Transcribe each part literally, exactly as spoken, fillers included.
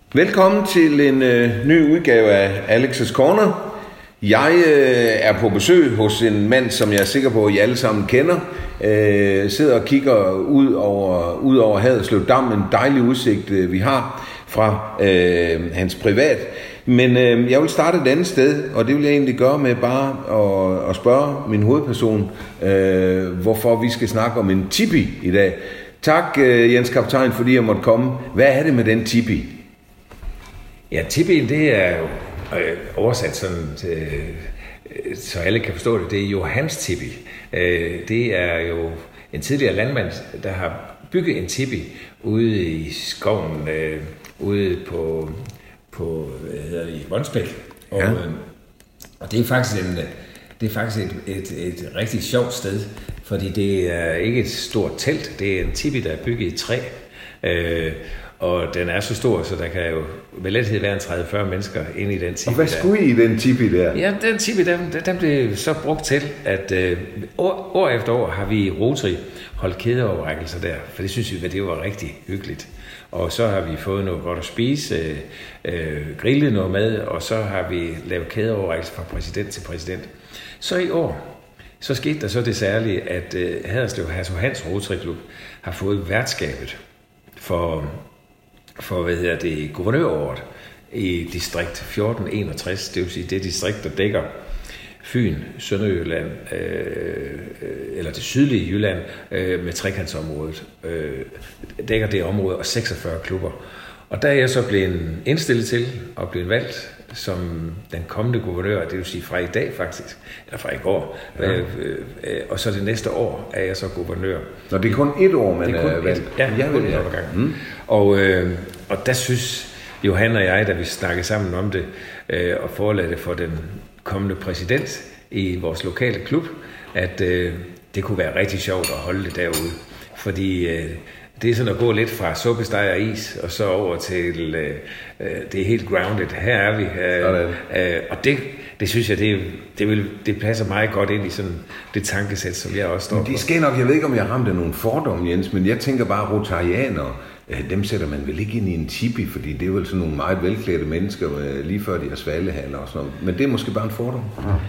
Velkommen til en øh, ny udgave af Alex's Corner. Jeg øh, er på besøg hos en mand, som jeg er sikker på, at I alle sammen kender. Øh, sidder og kigger ud over, ud over Haderslev Dam, en dejlig udsigt, øh, vi har fra øh, hans privat. Men øh, jeg vil starte et andet sted, og det vil jeg egentlig gøre med bare at, at spørge min hovedperson, øh, hvorfor vi skal snakke om en tipi i dag. Tak, øh, Jens Kaptajn, fordi jeg måtte komme. Hvad er det med den tipi? Ja, tipien, det er jo øh, oversat sådan, til, øh, så alle kan forstå det. Det er Johans tipi. Øh, det er jo en tidligere landmand, der har bygget en tipi ude i skoven, øh, ude på, på hvad hedder det, Vonsbæk. Og, ja. øh, og det er faktisk, en, det er faktisk et, et, et rigtig sjovt sted, fordi det er ikke et stort telt. Det er en tipi, der er bygget i træ. Øh, Og den er så stor, så der kan jo med lethed være en tredive til fyrre mennesker inde i den tipi. Og hvad skulle I i den tipi der? Ja, den tipi, den, den blev så brugt til, at øh, år, år efter år har vi i Rotary holdt kædeoverrækkelser der, for det synes vi, at det var rigtig hyggeligt. Og så har vi fået noget godt at spise, øh, øh, grillet noget mad, og så har vi lavet kædeoverrækkelser fra præsident til præsident. Så i år, så skete der så det særlige, at øh, Haderslev Hertug Hans Rotary Klub har fået værtskabet for... for hvad hedder det, guvernøråret i distrikt fjorten enogtres, det vil sige det distrikt, der dækker Fyn, Sønderjylland, øh, eller det sydlige Jylland øh, med trekantsområdet, øh, dækker det område og seksogfyrre klubber. Og der er jeg så blevet indstillet til og blevet valgt som den kommende guvernør, det vil sige fra i dag faktisk, eller fra i går, ja. øh, øh, og så det næste år er jeg så guvernør. Nå, det er kun et år, man det er kun er valgt. Et, ja, jeg kun vil et år ad gangen. Mm. Og, øh, og der synes Johan og jeg, da vi snakkede sammen om det, øh, og forelagde det for den kommende præsident i vores lokale klub, at øh, det kunne være rigtig sjovt at holde det derude. Fordi øh, det er sådan at gå lidt fra suppesteg og is, og så over til, øh, øh, det er helt grounded. Her er vi. Øh, øh, og det, det synes jeg, det, det, vil, det passer meget godt ind i sådan det tankesæt, som jeg også står på. Det skal nok, jeg ved ikke, om jeg ramte nogle fordomme, Jens, men jeg tænker bare, rotarianere, dem sætter man vel ikke ind i en tipi, fordi det er vel sådan nogle meget velklædte mennesker, lige før de har svalehaler og sådan noget. Men det er måske bare en fordom.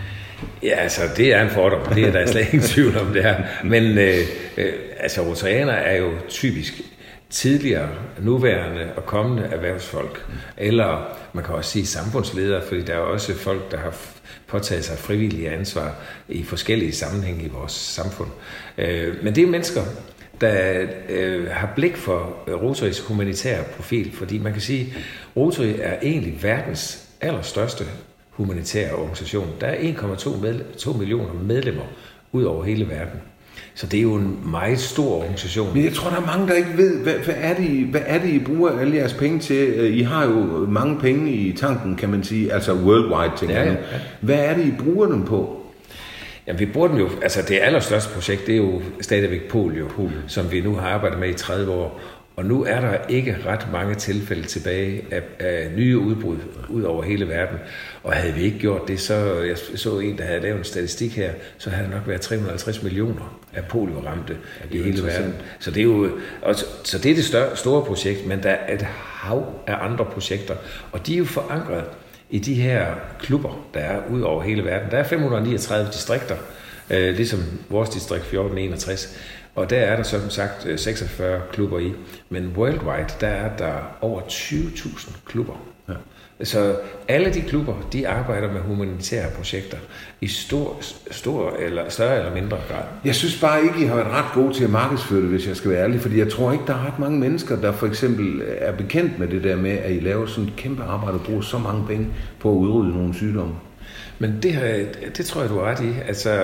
Ja, altså, det er en fordom. Det er der slet ingen tvivl om det her. Men øh, øh, altså, rotarianer er jo typisk tidligere, nuværende og kommende erhvervsfolk. Eller man kan også sige samfundsledere, fordi der er også folk, der har påtaget sig frivillige ansvar i forskellige sammenhænge i vores samfund. Øh, men det er mennesker, der øh, har blik for Rotarys humanitære profil, fordi man kan sige, at Rotary er egentlig verdens allerstørste humanitære organisation. Der er en komma to millioner medlemmer ud over hele verden. Så det er jo en meget stor organisation. Men jeg tror, der er mange, der ikke ved, hvad, hvad, er, det, hvad er det, I bruger alle jeres penge til? I har jo mange penge i tanken, kan man sige, altså worldwide, tænker jeg. Ja, ja, ja. Hvad er det, I bruger dem på? Jamen, vi bruger dem jo, altså det allerstørste projekt, det er jo stadigvæk polio, polio, som vi nu har arbejdet med i tredive år. Og nu er der ikke ret mange tilfælde tilbage af, af nye udbrud ud over hele verden. Og havde vi ikke gjort det, så jeg så en, der havde lavet en statistik her, så havde der nok været tre hundrede og halvtreds millioner af polioramte ja, i hele verden. Så det er jo også, så det er det større, store projekt, men der er et hav af andre projekter, og de er jo forankret i de her klubber, der er ud over hele verden. Der er fem hundrede og niogtredive distrikter, øh, ligesom vores distrikt fjorten enogtres. Og der er der som sagt seksogfyrre klubber i. Men worldwide, der er der over tyve tusind klubber. Ja. Så alle de klubber, de arbejder med humanitære projekter i stor, stor eller større eller mindre grad. Jeg synes bare ikke, I har været ret gode til at markedsføre det, hvis jeg skal være ærlig. Fordi jeg tror ikke, der er ret mange mennesker, der for eksempel er bekendt med det der med, at I laver sådan et kæmpe arbejde og bruger så mange penge på at udrydde nogle sygdomme. Men det, det tror jeg, du har ret i. Altså,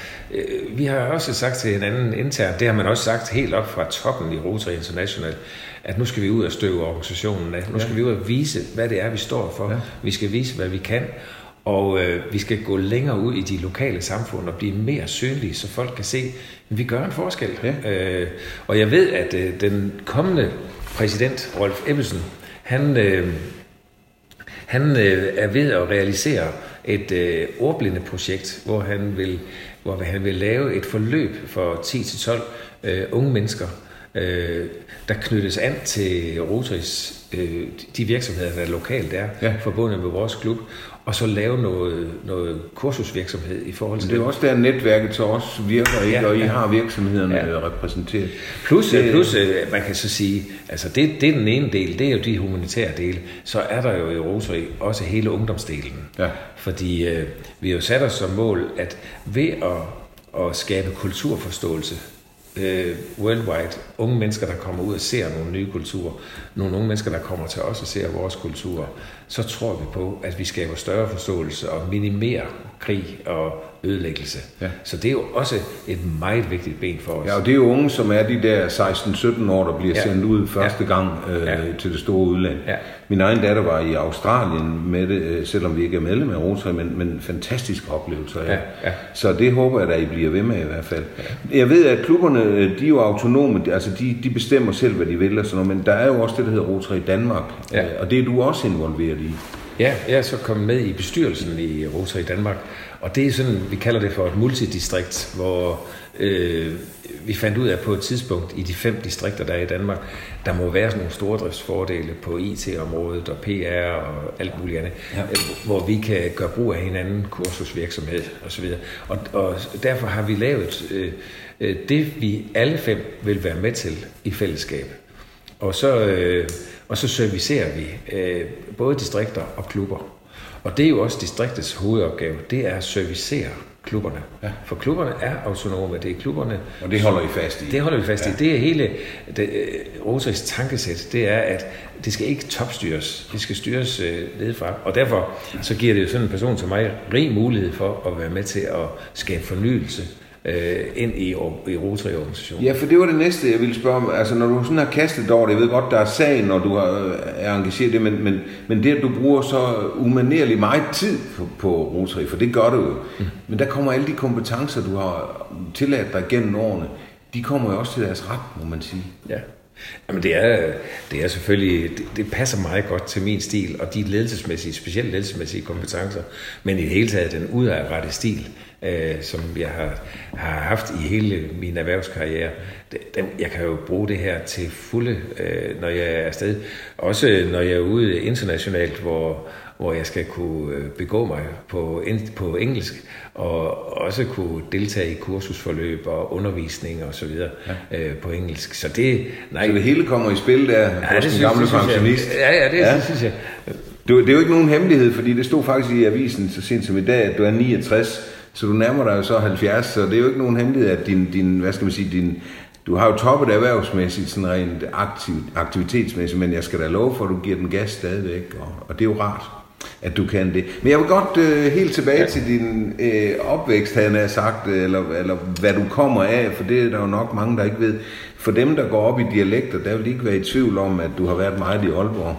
øh, vi har også sagt til hinanden internt, det har man også sagt helt op fra toppen i Rotary International, at nu skal vi ud og støve organisationen af. Nu skal ja. vi ud og vise, hvad det er, vi står for. Ja. Vi skal vise, hvad vi kan. Og øh, vi skal gå længere ud i de lokale samfund og blive mere synlige, så folk kan se, at vi gør en forskel. Ja. Øh, og jeg ved, at øh, den kommende præsident, Rolf Ebbesen, han, øh, han øh, er ved at realisere et øh, ordblindeprojekt, hvor han vil, hvor han vil lave et forløb for ti til tolv øh, unge mennesker, øh, der knyttes an til Rotaries, øh, de virksomheder, der er lokalt er, ja. forbundet med vores klub, og så lave noget, noget kursusvirksomhed i forhold til det. Det er også der netværket så også virker, ikke? Ja, og I ja. har virksomhederne ja. repræsenteret. Plus, det, plus, man kan så sige, altså det, det er den ene del, det er jo de humanitære dele. Så er der jo i Rotary også hele ungdomsdelen. Ja. Fordi øh, vi har jo sat os som mål, at ved at, at skabe kulturforståelse, øh, worldwide, unge mennesker, der kommer ud og ser nogle nye kulturer, nogle unge mennesker, der kommer til os og ser vores kulturer, så tror vi på, at vi skaber større forståelse og minimerer krig og ødelæggelse. Ja. Så det er jo også et meget vigtigt ben for os. Ja, og det er jo unge, som er de der seksten sytten år, der bliver ja. sendt ud første ja. gang øh, ja. til det store udland. Ja. Min egen datter var i Australien med det, selvom vi ikke er medlem af Rotary, men, men fantastiske oplevelser. Ja. Ja. Ja. Så det håber jeg, at I bliver ved med i hvert fald. Ja. Jeg ved, at klubberne, de er jo autonome, altså de, de bestemmer selv, hvad de vil og sådan noget, men der er jo også det, der hedder Rotary Danmark, ja. og det er du også involveret i. Ja, jeg er så kommet med i bestyrelsen i Rotary Danmark, og det er sådan, vi kalder det for et multidistrikt, hvor øh, vi fandt ud af på et tidspunkt i de fem distrikter, der er i Danmark, der må være sådan nogle stordriftsfordele på I T-området og P R og alt muligt andet, ja. hvor vi kan gøre brug af hinanden, kursusvirksomhed osv. Og, og derfor har vi lavet øh, det, vi alle fem vil være med til i fællesskab. Og så, øh, og så servicerer vi øh, både distrikter og klubber. Og det er jo også distriktets hovedopgave, det er at servicere klubberne. Ja. For klubberne er autonome, det er klubberne... Og det holder I fast i? Det holder vi fast ja. i. Det er hele det, Rotarys tankesæt, det er, at det skal ikke topstyres, det skal styres øh, nedefra. Og derfor så giver det jo sådan en person som mig rig mulighed for at være med til at skabe fornyelse øh, ind i, i Rotary-organisationen. Ja, for det var det næste, jeg ville spørge om. Altså, når du sådan har kastet over det, jeg ved godt, der er sagen, når du er engageret det, men, men, men det, at du bruger så umanerligt meget tid på, på Rotary, for det gør du jo. Mm. Men der kommer alle de kompetencer, du har tilladt dig gennem årene, de kommer jo også til deres ret, må man sige. Ja. Jamen det er, det er selvfølgelig, det, det passer meget godt til min stil, og de ledelsesmæssige, specielt ledelsesmæssige kompetencer, men i det hele taget den udadrettede stil, øh, som jeg har, har haft i hele min erhvervskarriere. Den, jeg kan jo bruge det her til fulde, øh, når jeg er afsted. Også når jeg er ude internationalt, hvor, hvor jeg skal kunne begå mig på, på engelsk, og også kunne deltage i kursusforløb og undervisning og så videre ja. øh, på engelsk. Så det, nej. Så det hele kommer i spil der ja, hos den gamle pensionist? Ja, ja, det ja. synes jeg. Du, det er jo ikke nogen hemmelighed, fordi det stod faktisk i avisen så sent som i dag, at du er niogtres, så du nærmer dig jo så halvfjerds, så det er jo ikke nogen hemmelighed, at din, din hvad skal man sige, din, du har jo toppet erhvervsmæssigt, sådan rent aktiv, aktivitetsmæssigt, men jeg skal da love for, at du giver den gas stadigvæk, og, og det er jo rart, at du kan det. Men jeg vil godt øh, helt tilbage ja. til din øh, opvækst, havde jeg sagt, eller, eller hvad du kommer af, for det er der jo nok mange, der ikke ved. For dem, der går op i dialekter, der vil ikke være i tvivl om, at du har været meget i Aalborg.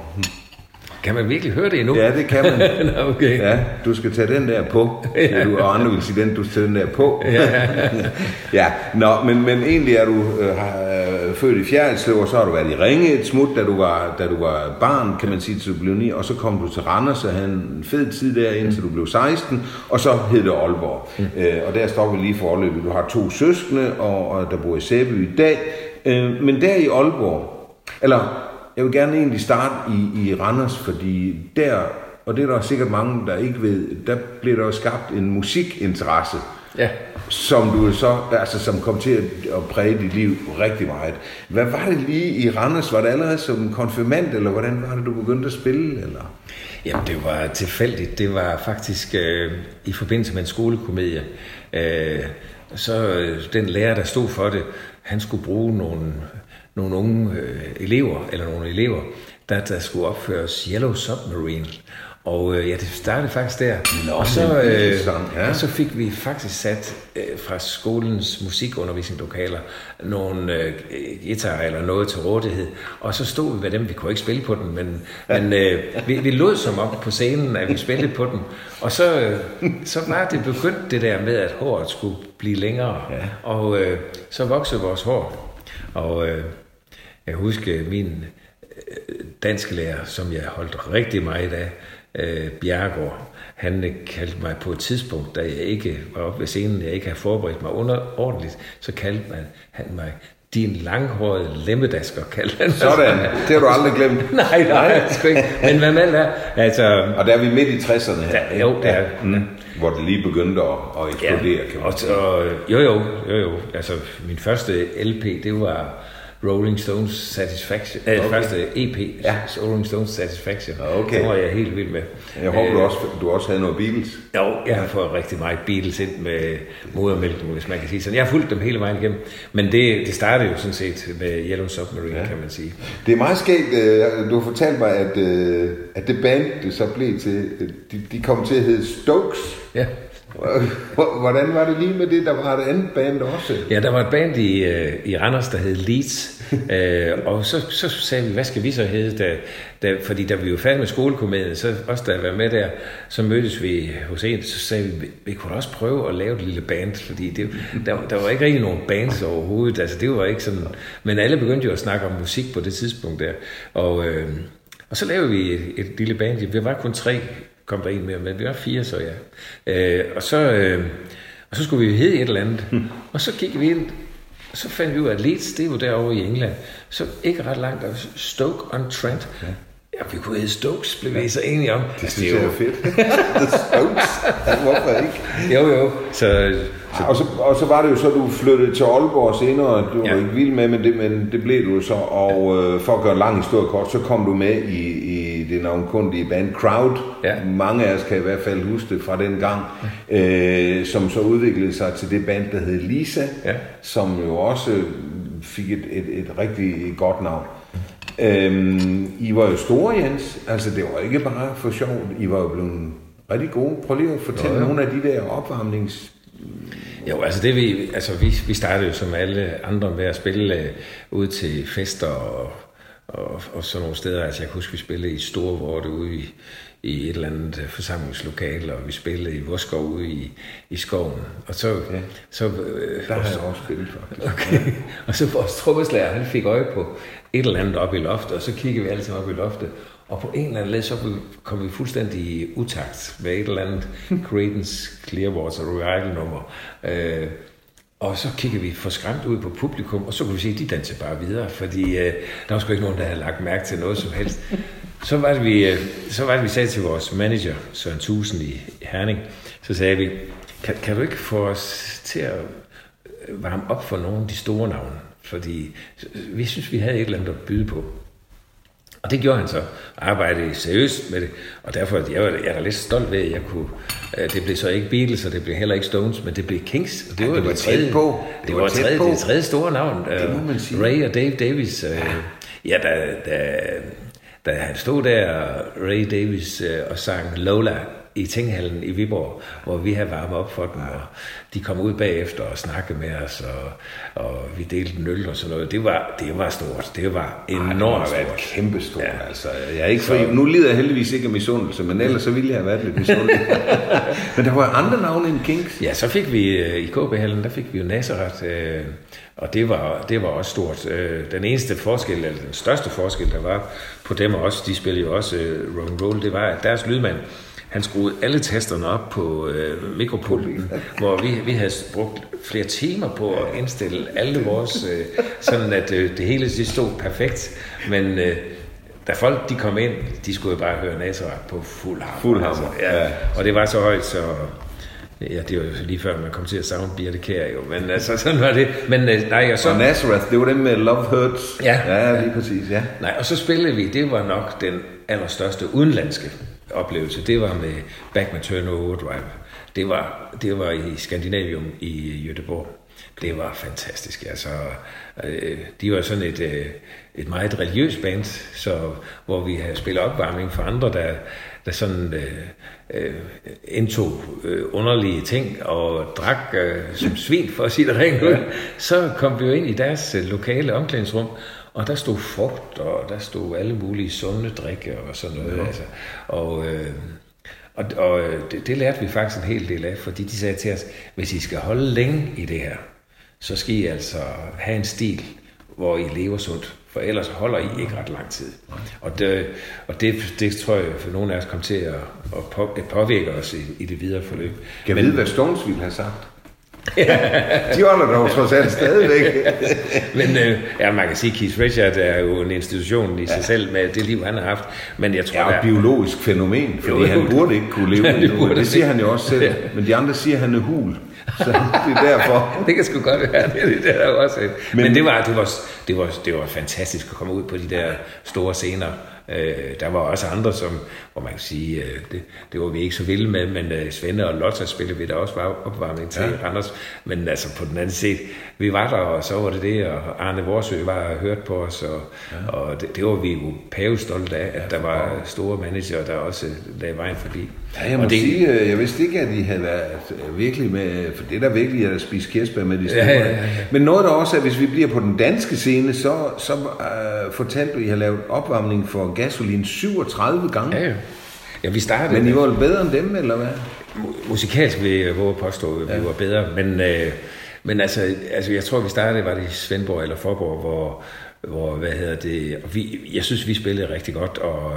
Kan man virkelig høre det endnu? Ja, det kan man. Nå, okay. Ja, du skal tage den der på. Ja. Du, og andre vil sige den, du skal tage den der på. Ja, ja. Nå, men, men egentlig er du øh, øh, født i Fjerritslev, og så har du været i Ringe et smut, da du var, da du var barn, kan man sige, til du blev ni, og så kom du til Randers og havde en fed tid der, indtil du blev seksten, og så hed det Aalborg. Mm. Øh, og der står vi lige for Aalborg. Du har to søskende, og, og der bor i Sæby i dag. Øh, men der i Aalborg, eller... Jeg vil gerne egentlig starte i, i Randers, fordi der, og det er der sikkert mange, der ikke ved, der blev der jo skabt en musikinteresse, ja. som du så, altså som kom til at, at præge dit liv rigtig meget. Hvad var det lige i Randers? Var det allerede som konfirmand, eller hvordan var det, du begyndte at spille? Eller? Jamen, det var tilfældigt. Det var faktisk øh, i forbindelse med en skolekomedie. Øh, så øh, den lærer, der stod for det, han skulle bruge nogle... nogle unge øh, elever, eller nogle elever, der, der skulle opføres Yellow Submarine. Og øh, ja, det startede faktisk der. Nå, og, så, øh, ja. og så fik vi faktisk sat øh, fra skolens musikundervisningslokaler nogle øh, guitarer eller noget til rådighed. Og så stod vi med dem. Vi kunne ikke spille på den, men, ja. men øh, vi, vi lod som op på scenen, at vi spillede på den. Og så, øh, så var det begyndt det der med, at håret skulle blive længere. Ja. Og øh, så voksede vores hår. Og øh, jeg husker min øh, dansklærer, som jeg holdt rigtig meget af, øh, Bjergård, han øh, kaldte mig på et tidspunkt, da jeg ikke var oppe ved scenen, jeg ikke havde forberedt mig under, ordentligt, så kaldte man, han mig din langhårede lemmedasker, kaldte han. Sådan, det har du aldrig glemt. nej, nej, sgu ikke. Men hvad med det altså... Og der er vi midt i tresserne her. Der, jo, der er... Mm. Hvor det lige begyndte at, at eksplodere, ja, kan man sige. Og, og, jo, jo, jo, jo. Altså, min første L P, det var Rolling Stones Satisfaction. Okay. Øh, første E P, ja. Rolling Stones Satisfaction. Okay. Det var jeg helt vild med. Jeg håber, øh, du, også, du også havde noget Beatles. Jo, jeg har fået rigtig meget Beatles ind med modermælken, hvis man kan sige sådan. Jeg har fulgt dem hele vejen igennem. Men det, det startede jo sådan set med Yellow Submarine, ja. Kan man sige. Det er meget skægt. Du har fortalt mig, at, at det band, det så blev til, de, de kom til at hedde Stokes. Ja. Hvordan var det lige med det? Der var et andet band også. Ja, der var et band i, i Randers, der hed Leeds. øh, og så, så sagde vi, hvad skal vi så hedde? Da, da, fordi da vi var færdige med skolekomedien, så også da jeg var med der, så mødtes vi hos en, så sagde vi, vi kunne også prøve at lave et lille band, fordi det, der, der var ikke rigtig nogen bands overhovedet. Altså, det var ikke sådan, men alle begyndte jo at snakke om musik på det tidspunkt der. Og, øh, og så lavede vi et, et lille band. Vi var kun tre, kom der en mere, men vi var fire, så ja. Øh, og, så, øh, og så skulle vi hedde et eller andet. Hmm. Og så gik vi ind, og så fandt vi ud af, at Leeds, det er jo derovre i England. Så ikke ret langt, der var Stoke-on-Trent. Ja. Ja, vi kunne hedde Stokes, blev vi så enige om. Det synes jeg er fedt. Stokes, hvorfor ikke? Jo, jo. Så, så... Og, så, og så var det jo så, du flyttede til Aalborg senere, du ja. var ikke vild med, men det, men det blev du så, og øh, for at gøre en lang historie kort, så kom du med i, i det navnkundige band Crowd. Ja. Mange af os kan i hvert fald huske det fra den gang, øh, som så udviklede sig til det band, der hed Lisa, ja. Som jo også fik et, et, et rigtig godt navn. Øhm, I var jo store, Jens. Altså, det var ikke bare for sjovt. I var jo blevet rigtig gode. Prøv lige at fortælle jo, jo. nogle af de der opvarmnings... Jo, altså det vi... Altså, vi, vi startede jo som alle andre med at spille uh, ud til fester og, og, og sådan nogle steder. Altså, jeg kan huske, vi spillede i Storvorte ude i, i et eller andet forsamlingslokale, og vi spillede i Voskov ude i, i skoven. Og så... Ja. så øh, der har jeg også spillet, faktisk. Okay. Og så vores trommeslager, han fik øje på et eller andet op i loftet, og så kiggede vi alle sammen op i loftet. Og på en eller anden led, så kom vi fuldstændig i utakt med et eller andet Creedence Clearwater Revival-nummer. Øh, og så kiggede vi forskræmt ud på publikum, og så kunne vi se, at de dansede bare videre, fordi øh, der var sgu ikke nogen, der havde lagt mærke til noget som helst. Så var det, vi, så var det, vi sagde til vores manager, Søren Tusen i Herning, så sagde vi, kan, kan du ikke få os til at varme op for nogle af de store navne? Fordi vi synes, vi havde et eller andet at byde på. Og det gjorde han så. Arbejdede seriøst med det. Og derfor jeg var jeg er da lidt stolt ved, at jeg kunne... Det blev så ikke Beatles, og det blev heller ikke Stones, men det blev Kings. Og det var, ja, det var det tredje, på. Det, det var, var tredje, det tredje store navn. Det må man sige. Ray og Dave Davis. Ja, ja da, da, da han stod der, Ray Davis, og sang Lola i Tinghallen i Viborg, hvor vi havde varmet op for dem, og de kom ud bagefter og snakkede med os, og, og vi delte en øl og sådan noget. Det var, det var stort. Det var enormt stort. Det var kæmpe stort. Ja. Altså, jeg er ikke fri. Nu lider jeg heldigvis ikke af misundelse, men ellers så ville jeg have været lidt misundelig. Men der var andre navne end Kings. Ja, så fik vi i K B-hallen, der fik vi jo Nazareth, øh, og det var, det var også stort. Øh, den eneste forskel, eller den største forskel, der var på dem og os, de spillede jo også øh, rock and roll, det var, at deres lydmand, han skruede alle tasterne op på øh, mikropulten, hvor vi, vi havde brugt flere timer på at indstille alle vores, øh, sådan at øh, det hele det stod perfekt. Men øh, da folk de kom ind, de skulle jo bare høre Nazareth på fuld hammer. Fuld hammer, altså, ja. Og det var så højt, så... Ja, det var jo lige før, man kom til at savne Birte Kjær jo, men altså, sådan var det. Men øh, nej, og så... Og Nazareth, det var dem med Love Hurts. Ja. Ja, lige præcis, ja. Nej, og så spillede vi, det var nok den allerstørste udenlandske oplevelse. Det var med Back Maternal Overdrive. Det var, det var i Skandinavium i Göteborg. Det var fantastisk. Altså, øh, de var sådan et, øh, et meget religiøst band, så, hvor vi havde spillet opvarmning for andre, der, der sådan øh, øh, indtog øh, underlige ting og drak øh, som svin, for at sige det rent ud. Så kom vi jo ind i deres øh, lokale omklædningsrum, og der stod frugt, og der stod alle mulige sunde drikke og sådan noget. Ja. Altså. Og, øh, og, og det, det lærte vi faktisk en hel del af, fordi de sagde til os, hvis I skal holde længe i det her, så skal I altså have en stil, hvor I lever sundt, for ellers holder I ikke ret lang tid. Og det, og det, det tror jeg, for nogle af os kom til at, at påvirke os i, i det videre forløb. Kan jeg vide, hvad Stones ville have sagt? De holder dog trods alt stadigvæk. Men øh, ja, man kan sige, at Keith Richards er jo en institution i sig ja. selv med det liv, han har haft. Men jeg tror, ja, og der er biologisk fænomen, fordi jo, han burde ikke kunne leve det, det, det siger han jo også selv. Men de andre siger, at han er hul. Så det er derfor. Det kan sgu godt være, det er det der også. Men, Men det, var, det, var, det, var, det var fantastisk at komme ud på de der store scener. Øh, der var også andre, som, hvor man kan sige, øh, det, det var vi ikke så vilde med, men øh, Svende og Lotta spillede vi der også var opvarmning til ja. Randers. Men altså på den anden side, vi var der, og så var det det, og Arne Vorsø var og hørte på os, og, ja. og det, det var vi jo pavestolte af, at der var store manager, der også lagde vejen forbi. Ja, jeg må og det, sige, jeg vidste ikke, at de havde været virkelig med, for det er der virkelig at spise kirsebær med de store. Ja, ja, ja. Men noget der også er, hvis vi bliver på den danske scene, så, så uh, fortalte du, at I har lavet opvarmning for Gasolin syvogtredive gange. Ja, ja. Ja, vi startede. Men I var bedre end dem, eller hvad? Musikalsk vil jeg våge at påstå, at vi ja. var bedre. Men, øh, men altså, altså, jeg tror, vi startede, var det i Svendborg eller Forborg, hvor, hvor hvad hedder det, vi, jeg synes, vi spillede rigtig godt, og,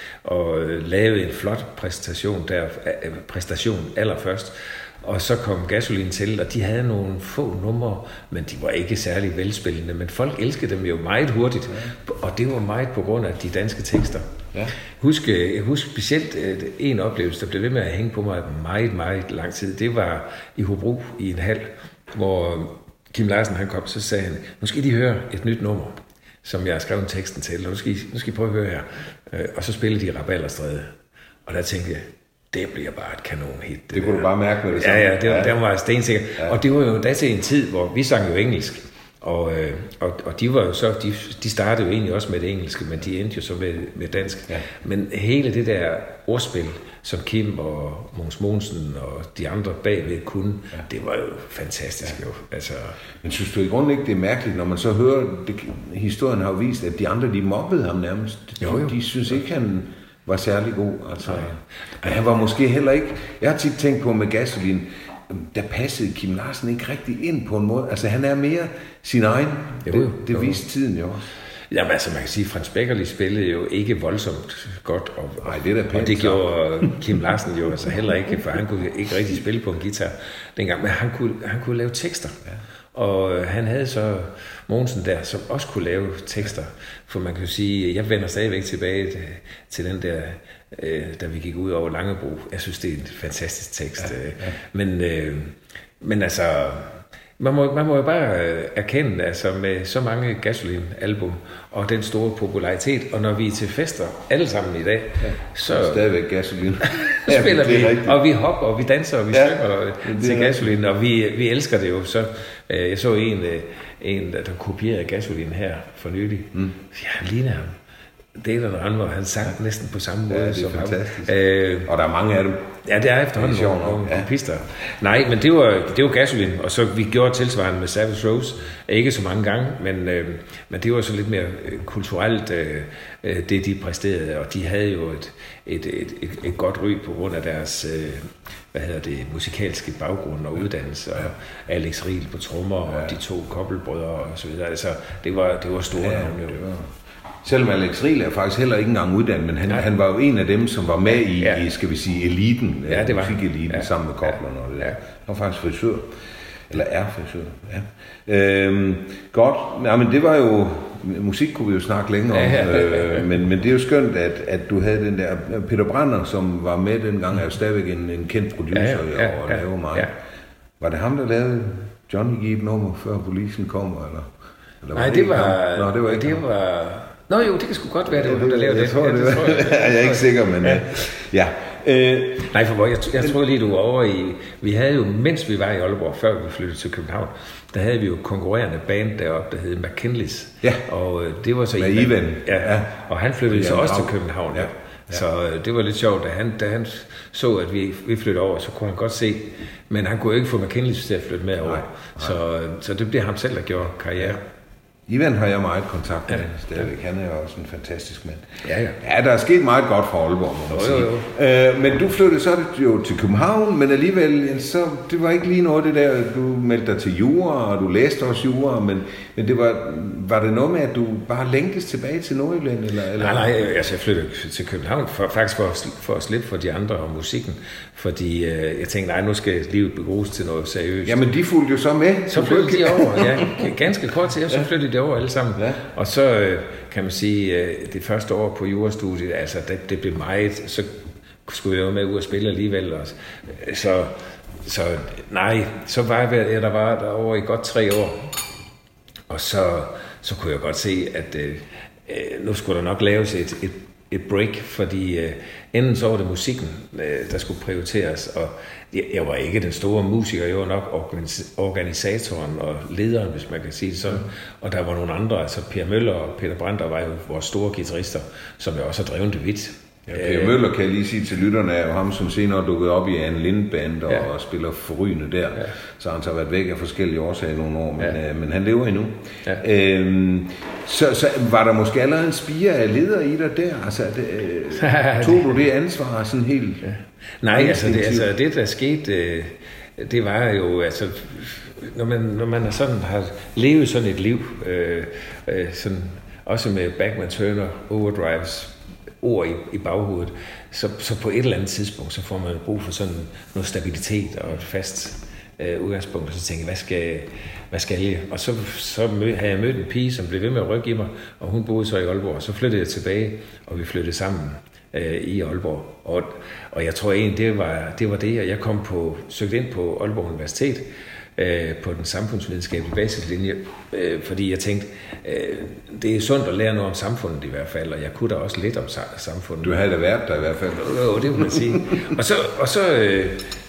og lavede en flot præstation der, præstation allerførst. Og så kom Gasolin til, og de havde nogle få numre, men de var ikke særlig velspillende. Men folk elskede dem jo meget hurtigt, ja. Og det var meget på grund af de danske tekster. Ja. Husk, jeg husker specielt en oplevelse, der blev ved med at hænge på mig meget, meget lang tid. Det var i Hobro i en hal, hvor Kim Larsen han kom, så sagde han, nu skal de høre et nyt nummer, som jeg har skrevet teksten til, og nu skal I, nu skal I prøve at høre her. Og så spillede de Rabalderstræde, og der tænkte jeg, det bliver bare et kanonhit. Det, det kunne der. Du bare mærke med det samme. Ja, ja, det var, ja. Der var stensikker. Ja. Og det var jo da til en tid, hvor vi sang jo engelsk. Og, og, og de var jo så, de, de startede jo egentlig også med det engelske, men de endte jo så med, med dansk. Ja. Men hele det der ordspil, som Kim og Mogens Mogensen og de andre bagved kunne, ja. Det var jo fantastisk. Ja. Jo. Altså, men synes du i grunden ikke, det er mærkeligt, når man så hører, det, historien har jo vist, at de andre, de mobbede ham nærmest. Jo, jo. De synes ikke, han var særlig god. Altså. Men han var måske heller ikke, jeg har tit tænkt på med Gasolin, der passede Kim Larsen ikke rigtig ind på en måde. Altså han er mere sin egen. Jo, det, det jo. Viste tiden jo også. Jamen altså man kan sige, Frans Beckerli spillede jo ikke voldsomt godt. Og, Ej, det er da pænt, og det gjorde Kim Larsen jo altså heller ikke, for han kunne ikke rigtig spille på en guitar dengang. Men han kunne, han kunne lave tekster. Ja. Og han havde så Mogensen der, som også kunne lave tekster. For man kan jo sige, jeg vender stadigvæk tilbage til den der, øh, da vi gik ud over Langebro. Jeg synes, det er en fantastisk tekst. Ja, ja. Men, øh, men altså, man må, man må jo bare erkende, altså med så mange Gasolin-album og den store popularitet, og når vi er til fester alle sammen i dag, ja, så er stadigvæk Gasolin. spiller ja, vi, rigtigt. Og vi hopper, og vi danser, og vi ja, synger til Gasolin, og vi, vi elsker det jo. Så øh, jeg så en, en, der kopierede Gasolin her for nylig. Mm. Ja, han ligner ham. Det er der andre, han sang ja. Næsten på samme måde. Ja, det er fantastisk. Øh, og der er mange af dem. Ja, det er efterhånden det er nogle, nogle ja. Kompister. Nej, men det var, det var Gasolin, og så vi gjorde tilsvarende med Savage Rose. Ikke så mange gange, men, øh, men det var så lidt mere kulturelt, øh, det de præsterede, og de havde jo et, et, et, et, et godt ry på grund af deres øh, hvad hedder det, musikalske baggrund og uddannelse, og Alex Riel på trommer, ja. Og de to kobbelbrødre og så videre. Altså, det var, det var store ja, navne. Det var. Selvom Alex Riel er faktisk heller ikke engang uddannet, men han, han var jo en af dem, som var med i, ja. i skal vi sige, eliten, ja, det var musikeliten, ja. Sammen med koblerne og det der. Ja. Han var faktisk frisør, eller er frisør, ja. Øhm, godt, ja, men det var jo, musik kunne vi jo snakke længere om, ja, ja. Øh, men, men det er jo skønt, at, at du havde den der, Peter Brander, som var med dengang, er jo stadigvæk en, en kendt producer, ja, ja, ja, og laver meget. Ja. Var det ham, der lavede Johnny Gibb nummer, før polisen kommer, eller? eller Nej, var det, det var, Nå, det var ikke det ham. var... Nå jo, det kan sgu godt være, det var ham, der lavede det. Tror, ja, det, det tror jeg, jeg er ikke sikker, men ja. ja. Øh, Nej, for jeg, jeg tror lige, du var over i... Vi havde jo, mens vi var i Aalborg, før vi flyttede til København, der havde vi jo konkurrerende band deroppe, der hed McKinleys. Ja. Og det var så... Med Ivan. Ja. ja. Og han flyttede så også til København. Ja. Ja. Så det var lidt sjovt, da han, da han så, at vi, vi flyttede over, så kunne han godt se... Men han kunne jo ikke få McKinleys til at flytte med over. Nej. Nej. Så, så det blev ham selv, der gjorde karriere. Ivan har jeg meget kontakt med Ja, stadigvæk. Han er jo også en fantastisk mand. Ja, ja. Ja, der er sket meget godt for Aalborg, må man Jo, jo, sige. Øh, men du flyttede så jo til København, men alligevel, ja, så, det var ikke lige noget det der, du meldte dig til jura, og du læste også jura, men, men det var, var det noget med, at du bare længtes tilbage til Nordjylland? Eller, eller? Nej, nej, altså jeg flyttede til København for, faktisk for, for at slippe for de andre og musikken, fordi øh, jeg tænkte, nej, nu skal livet begrues til noget seriøst. Jamen, de fulgte jo så med. Så flyttede de over, ja, ganske kort til, så flyttede de over alle sammen. Ja. Og så øh, kan man sige, øh, det første år på jurastudiet, altså det, det blev meget, så skulle jeg jo med ud og spille alligevel. Og, så, så nej, så var jeg, jeg der var derovre i godt tre år, og så, så kunne jeg godt se, at øh, nu skulle der nok laves et, et, et break, fordi øh, enten så var det musikken, øh, der skulle prioriteres, og jeg, jeg var ikke den store musiker, jeg var nok organis- organisatoren og lederen, hvis man kan sige det sådan, mm. og der var nogle andre, altså Per Møller og Peter Brandt, der var jo vores store guitarister, som jeg også har drevet det vidt. Ja, Per Møller kan jeg lige sige til lytterne, er jo ham, som senere dukkede op i Anne Lindband og, ja. og spiller forrygende der. Ja. Så han har været væk af forskellige årsager i nogle år, men, ja. øh, men han lever endnu. Ja. Øhm, så, så var der måske allerede en spire af leder i dig der? Altså, det, øh, tog du det ansvar sådan helt? Ja. Nej, altså det, altså det, der skete, øh, det var jo, altså, når man, når man sådan har levet sådan et liv, øh, øh, sådan, også med Bachman Turner Overdrives, ord i, i baghovedet, så, så på et eller andet tidspunkt, så får man brug for sådan noget stabilitet og et fast øh, udgangspunkt, og så tænker jeg, hvad skal, hvad skal jeg? Og så, så mød, havde jeg mødt en pige, som blev ved med at rykke i mig, og hun boede så i Aalborg, og så flyttede jeg tilbage, og vi flyttede sammen øh, i Aalborg. Og, og jeg tror egentlig, det var, det var det, og jeg kom på, søgte ind på Aalborg Universitet, på den samfundsvidenskabelige basislinje, øh, fordi jeg tænkte, øh, det er sundt at lære noget om samfundet i hvert fald, og jeg kunne da også lidt om samfundet. Du havde da været der i hvert fald. Jo, det vil man sige. Og så, og så, øh,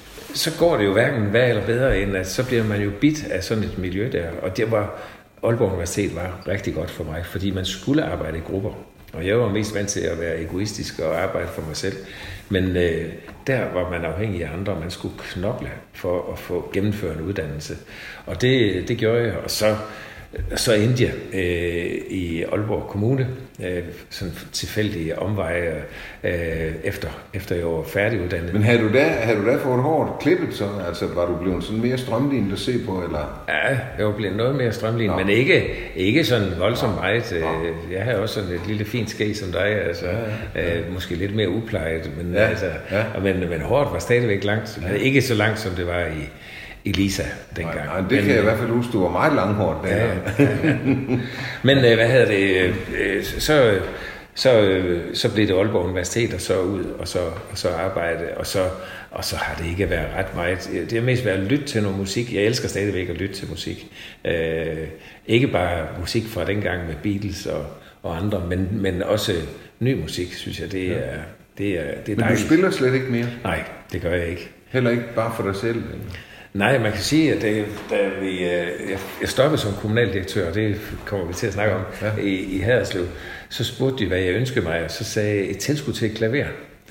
så går det jo hverken værre eller bedre, end at så bliver man jo bit af sådan et miljø der, og det var, Aalborg Universitet var rigtig godt for mig, fordi man skulle arbejde i grupper. Og jeg var mest vant til at være egoistisk og arbejde for mig selv. Men øh, der var man afhængig af andre, og man skulle knokle for at få gennemført en uddannelse. Og det, det gjorde jeg, og så, så endte jeg øh, i Aalborg Kommune, øh, sådan tilfældige omveje, øh, efter, efter jeg var færdiguddannet. Men havde du da, havde du da fået hårdt klippet så? Altså var du blevet sådan mere strømlignet at se på, eller? Ja, jeg var blevet noget mere strømlignet, men ikke, ikke sådan voldsomt meget. Jeg havde også sådan et lille fint skæg som dig, altså, ja, ja. Øh, måske lidt mere uplejet, men, ja, altså, ja. men, men hårdt var stadigvæk langt, men ikke så langt, som det var i Elisa dengang. Nej, nej, det men, kan jeg i hvert fald huske, du var meget langhårdt der. Ja, ja, ja. Men øh, hvad hedder det, øh, så, så, øh, så blev det Aalborg Universitet, og så ud, og så, og så arbejde, og så, og så har det ikke været ret meget. Det har mest været at lytte til noget musik. Jeg elsker stadigvæk at lytte til musik. Øh, ikke bare musik fra dengang med Beatles og, og andre, men, men også ny musik, synes jeg, det er, ja. det er, det er men dejligt. Du spiller slet ikke mere? Nej, det gør jeg ikke. Heller ikke bare for dig selv? Eller? Nej, man kan sige, at det, da vi, jeg stoppede som kommunaldirektør, og det kommer vi til at snakke om, ja. i, i Haderslev, så spurgte de, hvad jeg ønskede mig, og så sagde jeg et tilskud til et klaver.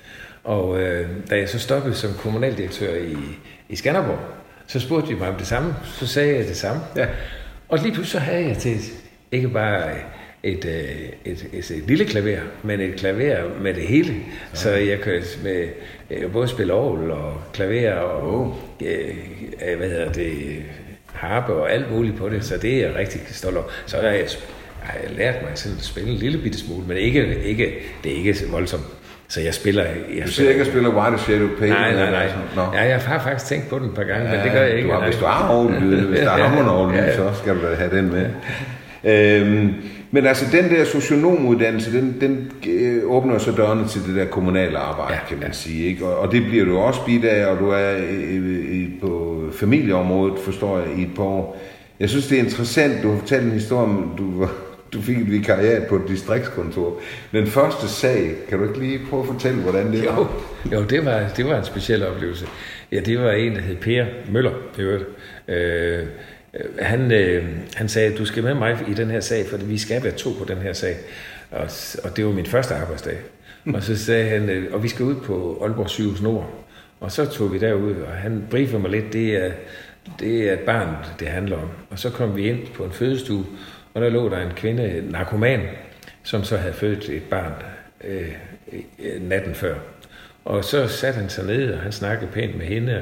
Og øh, da jeg så stoppede som kommunaldirektør i, i Skanderborg, så spurgte de mig om det samme, så sagde jeg det samme. Ja. Og lige pludselig så havde jeg til ikke bare et, et, et, et, et lille klaver, men et klaver med det hele. Ja. Så jeg kan med, jeg både spille orgel og klaver og oh. øh, hvad hedder det, harpe og alt muligt på det, så det er jeg rigtig stolt over. Så har jeg, har jeg lært mig sådan at spille en lille bitte smule, men ikke, ikke, det er ikke voldsomt. Så jeg spiller... Jeg du siger ikke at spille White Shadow Pale? Nej, nej, nej. No. Ja, jeg har faktisk tænkt på den et par gange, ja, men det gør jeg ikke. Du har, hvis du har orgellyde, hvis der er hammerne orgellyde, ja, så skal du da have den med. Ja. Øhm, men altså, den der socionomuddannelse, den, den øh, åbner så dørene til det der kommunale arbejde, ja, kan man ja. sige. Ikke? Og, og det bliver du også bidt af, og du er i, i, på familieområdet, forstår jeg, i et par år. Jeg synes, det er interessant, du har fortalt en historie om, du var... Du fik et vikariat på et distriktskontor. Den første sag, kan du ikke lige prøve at fortælle, hvordan det jo, var? Jo, det var, det var en speciel oplevelse. Ja, det var en, der hed Per Møller. Øh, han, øh, han sagde, du skal med mig i den her sag, for vi skal være to på den her sag. Og, og det var min første arbejdsdag. Mm. Og så sagde han, øh, og vi skal ud på Aalborg Sygehus Nord. Og så tog vi derud, og han briefede mig lidt, det er, det er et barn, det handler om. Og så kom vi ind på en fødestue, og der lå der en kvinde, narkoman, som så havde født et barn øh, natten før. Og så satte han sig ned, og han snakkede pænt med hende,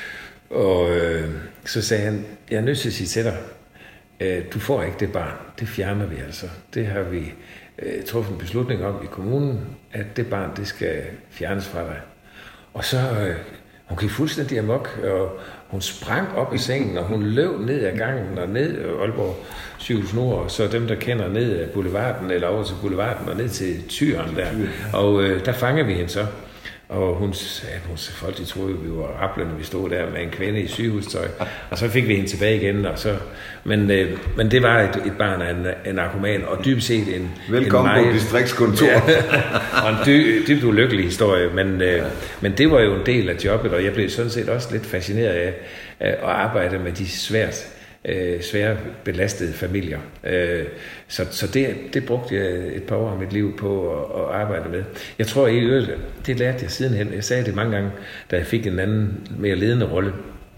og øh, så sagde han, jeg er nødt til at sige til dig, øh, du får ikke det barn, det fjerner vi altså. Det har vi øh, truffet en beslutning om i kommunen, at det barn, det skal fjernes fra dig. Og så, øh, hun gik fuldstændig amok, og hun sprang op i sengen, og hun løb ned ad gangen og ned Aalborg Sygehus Nord, og så dem, der kender ned ad boulevarden, eller over til boulevarden og ned til Tyren der. Og øh, der fangede vi hende så. Og hun sagde, hun folk de troede, vi var rablende, vi stod der med en kvinde i sygehustøj. Og så fik vi hende tilbage igen. Og så, men, øh, men det var et, et barn af en, en narkoman, og dybt set en... Velkommen en meget, på distriktskontor. Ja, og en dy, dybt ulykkelig historie. Men, øh, ja. men det var jo en del af jobbet, og jeg blev sådan set også lidt fascineret af, af at arbejde med de svært øh, svære belastede familier. Øh, så så det, det brugte jeg et par år af mit liv på at, at arbejde med. Jeg tror, i øvrigt, det lærte jeg sidenhen. Jeg sagde det mange gange, da jeg fik en anden mere ledende rolle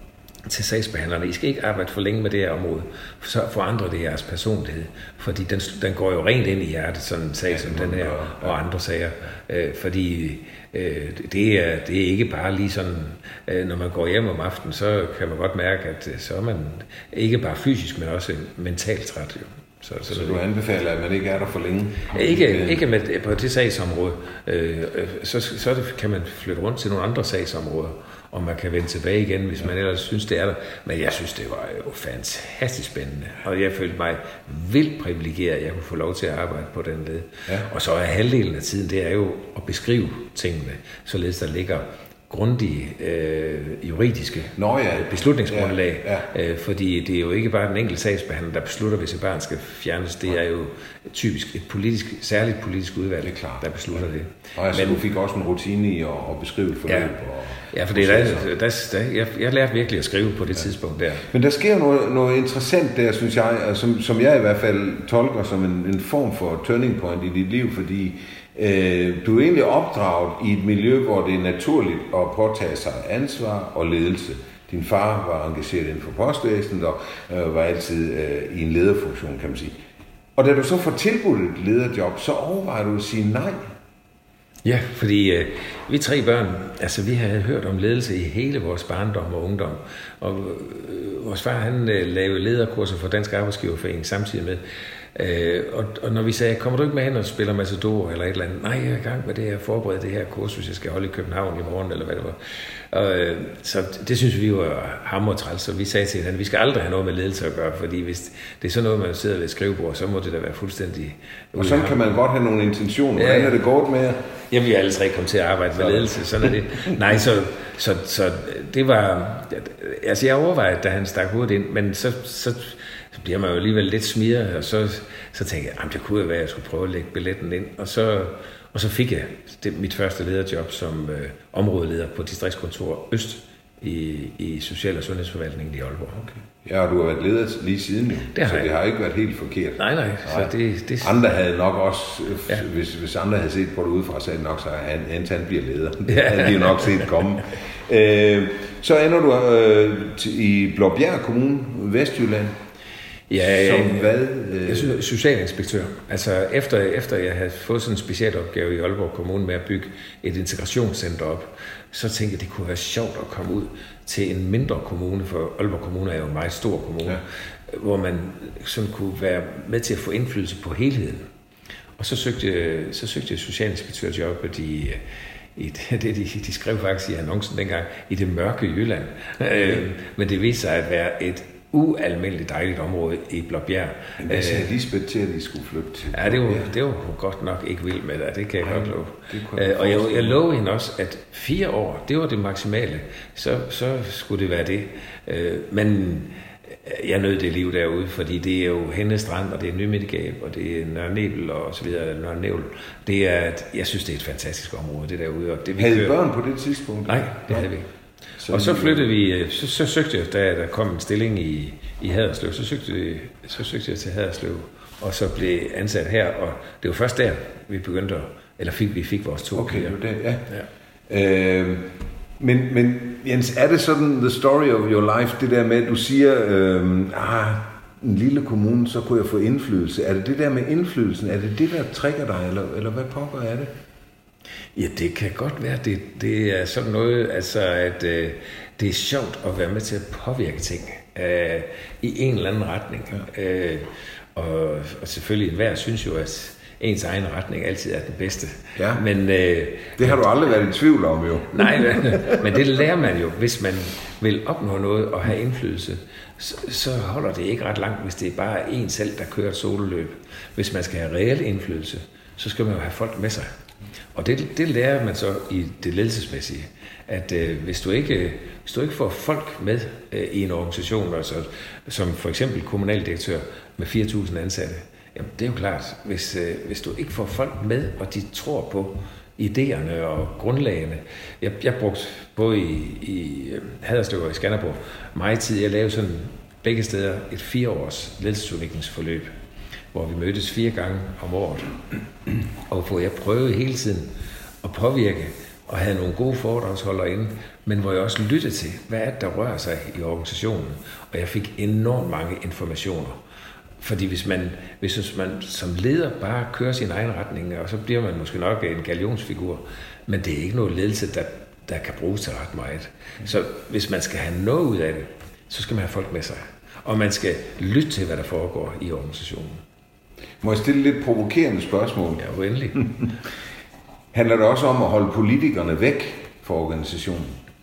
til sagsbehandlerne. I skal ikke arbejde for længe med det her område, for så forandrer det jeres personlighed. Fordi den, den går jo rent ind i hjertet, sådan en sag som den her, og andre sager. Øh, fordi øh, det, er, det er ikke bare lige sådan, øh, når man går hjem om aftenen, så kan man godt mærke, at så er man ikke bare fysisk, men også mentalt træt. Jo. Så, så, så du anbefaler, at man ikke er der for længe? Ikke, ikke med, på det sagsområde. Øh, så så det, kan man flytte rundt til nogle andre sagsområder, og man kan vende tilbage igen, hvis man ellers synes, det er der. Men jeg synes, det var jo fantastisk spændende, og jeg følte mig vildt privilegeret, at jeg kunne få lov til at arbejde på den led. Ja. Og så er halvdelen af tiden, det er jo at beskrive tingene, således der ligger grundige øh, juridiske Nå, ja. beslutningsgrundlag, ja, ja. Øh, fordi det er jo ikke bare den enkelte sagsbehandler, der beslutter, hvis et barn skal fjernes. Det er jo typisk et politisk, særligt politisk udvalg, det er klart, der beslutter ja. det. Og altså, men du fik også en rutine i at, at beskrive et forløb. Ja, og, ja for det er, der, der, der, jeg, jeg lærte virkelig at skrive på det ja. tidspunkt der. Men der sker noget, noget interessant der, synes jeg, som, som jeg i hvert fald tolker som en, en form for turning point i dit liv, fordi du er egentlig opdraget i et miljø, hvor det er naturligt at påtage sig ansvar og ledelse. Din far var engageret inden for postvæsenet og øh, var altid øh, i en lederfunktion, kan man sige. Og da du så får tilbudt et lederjob, så overvejer du at sige nej. Ja, fordi øh, vi tre børn, altså vi havde hørt om ledelse i hele vores barndom og ungdom. Og øh, vores far, han øh, lavede lederkurser for Dansk Arbejdsgiverforening samtidig med. Øh, og, og når vi sagde, kommer du ikke med hen og spiller Matador eller et eller andet? Nej, jeg er i gang med det her, forberede det her kursus, jeg skal holde i København i morgen, eller hvad det var. Og, øh, så det synes vi var hammertræls, så vi sagde til hinanden, vi skal aldrig have noget med ledelse at gøre, fordi hvis det er sådan noget, man sidder ved et skrivebord, så må det da være fuldstændig... Og sådan kan man godt have nogle intentioner. Hvordan er det gået med jer? Jamen, vi er alle tre kommet til at arbejde med ledelse, sådan er det. Nej, så, så, så det var... Altså, jeg overvejede, da han stak hovedet ind, men så... så så bliver man jo alligevel lidt smiret, og så, så tænkte jeg, at det kunne jo være, at jeg skulle prøve at lægge billetten ind. Og så, og så fik jeg det, mit første lederjob som øh, områdeleder på distriktskontor Øst i, i Social- og Sundhedsforvaltningen i Aalborg. Okay. Ja, og du har været leder lige siden jo, det så det har ikke været helt forkert. Nej, nej. Så det, det... Andre havde nok også, ja. hvis, hvis andre havde set på det udefra, så havde nok så han, han, han bliver leder. Det ja. havde de jo nok set komme. øh, så ender du øh, til, i Blåbjerg Kommune, Vestjylland. Ja, som hvad? Øh... Jeg synes, socialinspektør. Altså efter, efter jeg havde fået sådan en specialopgave i Aalborg Kommune med at bygge et integrationscenter op, så tænkte jeg, det kunne være sjovt at komme ud til en mindre kommune, for Aalborg Kommune er jo en meget stor kommune, ja. hvor man sådan kunne være med til at få indflydelse på helheden. Og så søgte, så søgte jeg socialinspektørjobbet i, i det, de, de skrev faktisk i annoncen dengang, i det mørke Jylland. Okay. Men det viste sig at være et ualmindeligt dejligt område i Blåbjerg. Men hvad sagde Lisbeth til, at de skulle flytte til? Ja, det var, det var godt nok ikke vildt med det, det kan jeg Ej, godt love. Jeg og jeg, jeg lovede hende også, at fire år, det var det maksimale, så, så skulle det være det. Men jeg nød det liv derude, fordi det er jo Henne Strand, og det er Nymindegab, og det er Nørre Nebel, og så videre, Nørre Nævl. Det er, jeg synes, det er et fantastisk område, det derude. Og det, vi havde I kører... børn på det tidspunkt? Nej, det havde vi ikke. Så og så flyttede vi, så, så søgte jeg, da der kom en stilling i, i Haderslev, så søgte, så søgte jeg til Haderslev, og så blev ansat her, og det var først der, vi begyndte at, eller fik, vi fik vores to. Okay, det, ja. ja. Øh, men, men Jens, er det sådan the story of your life, det der med, at du siger, øh, ah, en lille kommune, så kunne jeg få indflydelse. Er det det der med indflydelsen? Er det det, der trigger dig, eller, eller hvad pokker er det? Ja, det kan godt være. Det, det er sådan noget, altså, at øh, det er sjovt at være med til at påvirke ting øh, i en eller anden retning. Ja. Øh, og, og selvfølgelig, enhver synes jo, at ens egen retning altid er den bedste. Ja. Men, øh, det har du aldrig været i tvivl om, jo. Nej, men det lærer man jo. Hvis man vil opnå noget og have indflydelse, så, så holder det ikke ret langt, hvis det er bare en selv, der kører et sololøb. Hvis man skal have reel indflydelse, så skal man jo have folk med sig. Og det, det lærer man så i det ledelsesmæssige, at øh, hvis, du ikke, hvis du ikke får folk med øh, i en organisation, altså, som for eksempel kommunaldirektør med fire tusind ansatte, jamen det er jo klart, hvis, øh, hvis du ikke får folk med, og de tror på idéerne og grundlagene. Jeg, jeg brugte både i, i Haderslev og i Skanderborg meget tid. Jeg lavede sådan begge steder et fire års ledelsesudviklingsforløb, hvor vi mødtes fire gange om året, og hvor jeg prøvede hele tiden at påvirke og havde nogle gode foredragsholdere inde, men hvor jeg også lyttede til, hvad er det, der rører sig i organisationen, og jeg fik enormt mange informationer. Fordi hvis man, hvis man som leder bare kører sin egen retning, og så bliver man måske nok en galionsfigur, men det er ikke noget ledelse, der, der kan bruges til ret meget. Så hvis man skal have noget ud af det, så skal man have folk med sig. Og man skal lytte til, hvad der foregår i organisationen. Må jeg stille lidt provokerende spørgsmål? Ja, uendelig. Handler det også om at holde politikerne væk fra organisationen?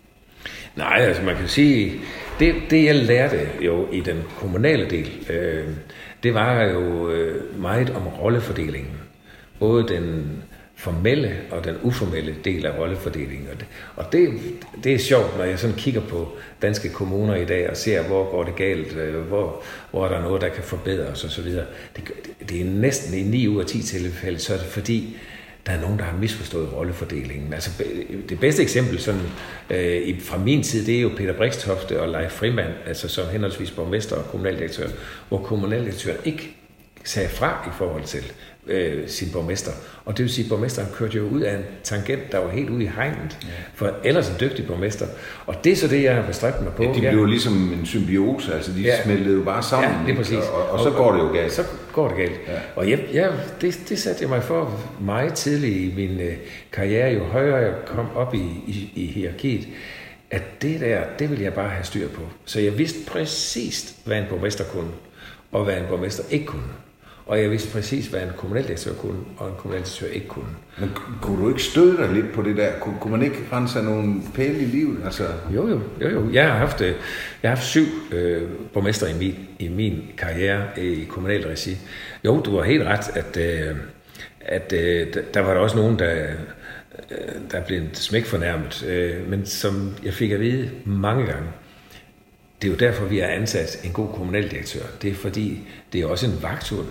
Nej, altså man kan sige, det, det jeg lærte jo i den kommunale del, øh, det var jo øh, meget om rollefordelingen. Både den formelle og den uformelle del af rollefordelingen. Og det, og det, det er sjovt, når jeg sådan kigger på danske kommuner i dag og ser, hvor går det galt, hvor, hvor er der noget, der kan forbedres osv. Det, det er næsten i ni ud af ti tilfælde, så er det fordi, der er nogen, der har misforstået rollefordelingen. Altså, det bedste eksempel sådan, øh, fra min tid, det er jo Peter Brixtofte og Leif Frimand, altså som henholdsvis borgmester og kommunaldirektør, hvor kommunaldirektøren ikke sagde fra i forhold til øh, sin borgmester. Og det vil sige, at borgmesteren kørte jo ud af en tangent, der var helt ude i hegnet, ja. For ellers en dygtig borgmester. Og det er så det, jeg har bestræbt mig på. Ja, de blev jo ligesom en symbiose, altså de ja. smeltede jo bare sammen, ja, det er præcis. Og, og så og, går det jo galt. Så går det galt. Ja. Og jeg, jeg, det, det satte jeg mig for meget tidligt i min øh, karriere, jo højere jeg kom op i, i, i hierarkiet, at det der, det ville jeg bare have styr på. Så jeg vidste præcis, hvad en borgmester kunne, og hvad en borgmester ikke kunne. Og jeg vidste præcis, hvad en kommunaldirektør kunne, og en kommunaldirektør ikke kunne. Men kunne du ikke støde dig lidt på det der? Kunne, kunne man ikke rense nogle pæle i livet? Altså... Jo, jo, jo, jo. Jeg har haft, jeg har haft syv øh, borgmester i min, i min karriere i kommunal regi. Jo, du har helt ret, at, øh, at øh, der var der også nogen, der, øh, der blev smæk fornærmet. Øh, men som jeg fik at vide mange gange, det er jo derfor, vi har ansat en god kommunaldirektør. Det er fordi, det er også en vagthund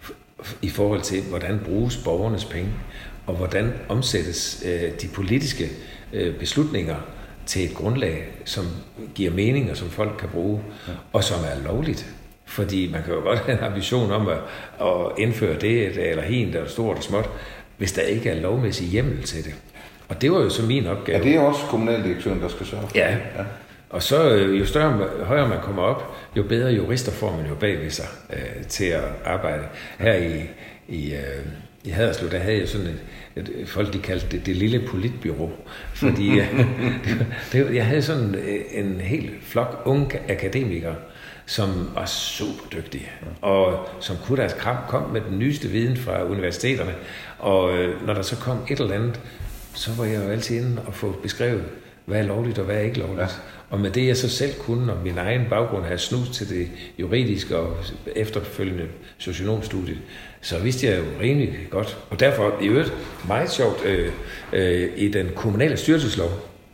i forhold til, hvordan bruges borgernes penge, og hvordan omsættes øh, de politiske øh, beslutninger til et grundlag, som giver mening, og som folk kan bruge, ja. Og som er lovligt. Fordi man kan jo godt have en ambition om at, at indføre det, eller hende, der er stort og småt, hvis der ikke er lovmæssig hjemmel til det. Og det var jo så min opgave. Ja, det er også kommunaldirektøren, der skal sørge for ja. det. Ja. Og så jo større, højere man kommer op, jo bedre jurister får man jo bagved sig øh, til at arbejde. Her i, i, øh, i Haderslev, der havde jeg sådan et, et, et folk, de kaldte det det lille politbyrå. Fordi øh, det, det, jeg havde sådan en hel flok unge akademikere, som var super dygtige, og som kunne deres kram, kom med den nyeste viden fra universiteterne. Og øh, når der så kom et eller andet, så var jeg jo altid inde og få beskrevet, hvad er lovligt og hvad er ikke lovligt. Ja. Og med det, jeg så selv kunne, og min egen baggrund havde snus til det juridiske og efterfølgende socionomstudiet, så vidste jeg jo rimelig godt. Og derfor, i øvrigt, meget sjovt, øh, øh, i den kommunale styrelseslov,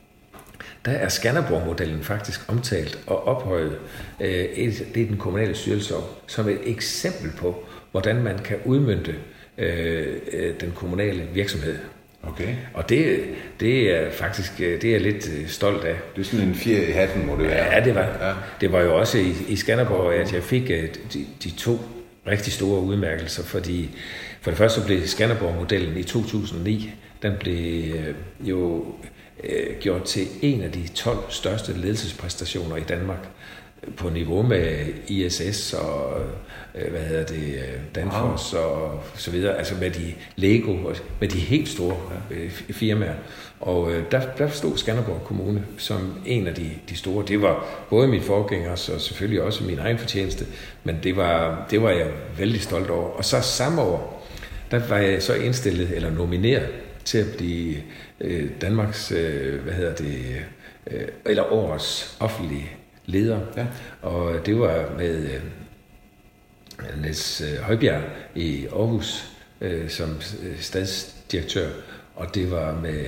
der er Skanderborg-modellen faktisk omtalt og ophøjet, øh, det er den kommunale styrelseslov, som et eksempel på, hvordan man kan udmønte øh, den kommunale virksomhed. Okay. Og det, det er faktisk det er jeg lidt stolt af. Det er sådan en fjer i hatten, må det være. Ja, det var, ja. Det var jo også i, i Skanderborg, at jeg fik de, de to rigtig store udmærkelser, fordi for det første så blev Skanderborg-modellen i to tusind og ni, den blev jo øh, gjort til en af de tolv største ledelsespræstationer i Danmark. på niveau med I S S og hvad hedder det, Danfoss og så videre, altså med de Lego, med de helt store firmaer. Og der, der stod Skanderborg Kommune som en af de, de store. Det var både mit forgængers og selvfølgelig også min egen fortjeneste, men det var, det var jeg vældig stolt over. Og så samme år, der var jeg så indstillet eller nomineret til at blive øh, Danmarks, øh, hvad hedder det, øh, eller årets offentlige leder. Ja. Og det var med øh, Niels Højbjerg i Aarhus øh, som stadsdirektør, og det var med,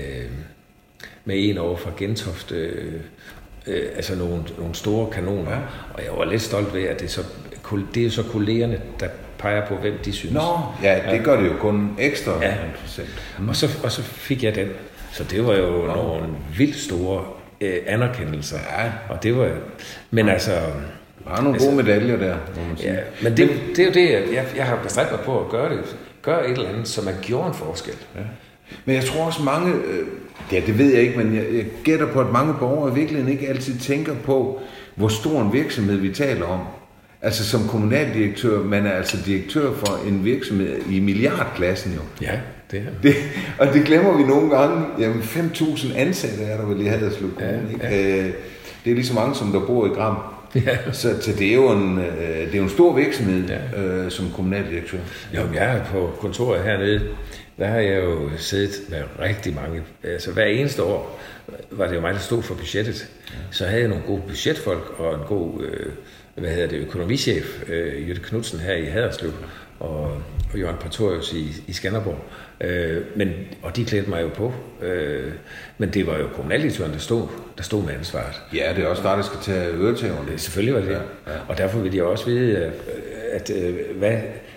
med en over fra Gentofte, øh, øh, altså nogle, nogle store kanoner. Ja. Og jeg var lidt stolt ved, at det, så, det er så kollegerne, der peger på, hvem de synes. Nå, ja, det gør det jo kun ekstra. Ja. Mm. Og, så, og så fik jeg den. Så det var jo Nå. nogle vildt store øh, anerkendelser. Ja. Og det var, men ja. altså... Der er nogle altså, gode medaljer der, må man sige. Ja, men det, det er jo det, jeg, jeg har bestræbt mig på at gøre det. Gøre et eller andet, så man gjorde en forskel. Ja. Men jeg tror også mange, øh, ja det ved jeg ikke, men jeg, jeg gætter på, at mange borgere virkelig ikke altid tænker på, hvor stor en virksomhed vi taler om. Altså som kommunaldirektør, man er altså direktør for en virksomhed i milliardklassen jo. Ja, det er det. Og det glemmer vi nogle gange. Jamen fem tusind ansatte er der vel i Haderslev Kommune, ja, ja. ikke? Det er lige så mange, som der bor i Gram. Ja. Så, så det er jo en, det er jo en stor virksomhed ja. øh, som kommunaldirektør. Jo, jeg er på kontoret hernede. Der har jeg jo siddet med rigtig mange. Altså hver eneste år var det jo mig, der stod for budgettet. Ja. Så havde jeg nogle gode budgetfolk og en god øh, hvad hedder det, økonomichef, øh, Jytte Knudsen her i Haderslev, og, og Jørgen Pretorius i, i Skanderborg. Øh, men, og de klædte mig jo på. Øh, men det var jo kommunaldirektøren, der stod, der stod med ansvaret. Ja, det er også der, der skal tage øretæverne. Selvfølgelig var det. Ja, ja. Og derfor vil de også vide, at, at, at hvad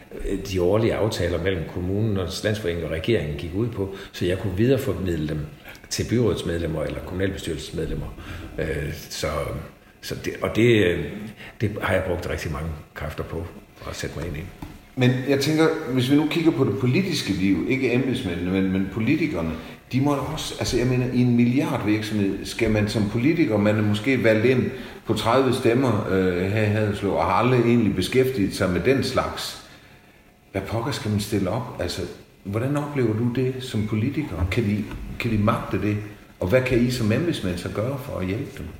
de årlige aftaler mellem kommunen og Landsforeningen og regeringen gik ud på, så jeg kunne videreformidle dem til byrådsmedlemmer eller kommunalbestyrelsesmedlemmer. Øh, så, så det, og det, det har jeg brugt rigtig mange kræfter på at sætte mig ind i. Men jeg tænker, hvis vi nu kigger på det politiske liv, ikke embedsmændene, men, men politikerne, de må også, altså jeg mener, i en milliardvirksomhed skal man som politiker, man er måske valgt ind på tredive stemmer øh, her i Haderslev, og har aldrig egentlig beskæftiget sig med den slags. Hvad pokker skal man stille op? Altså, hvordan oplever du det som politiker? Kan de, kan de magte det? Og hvad kan I som embedsmænd så gøre for at hjælpe dem?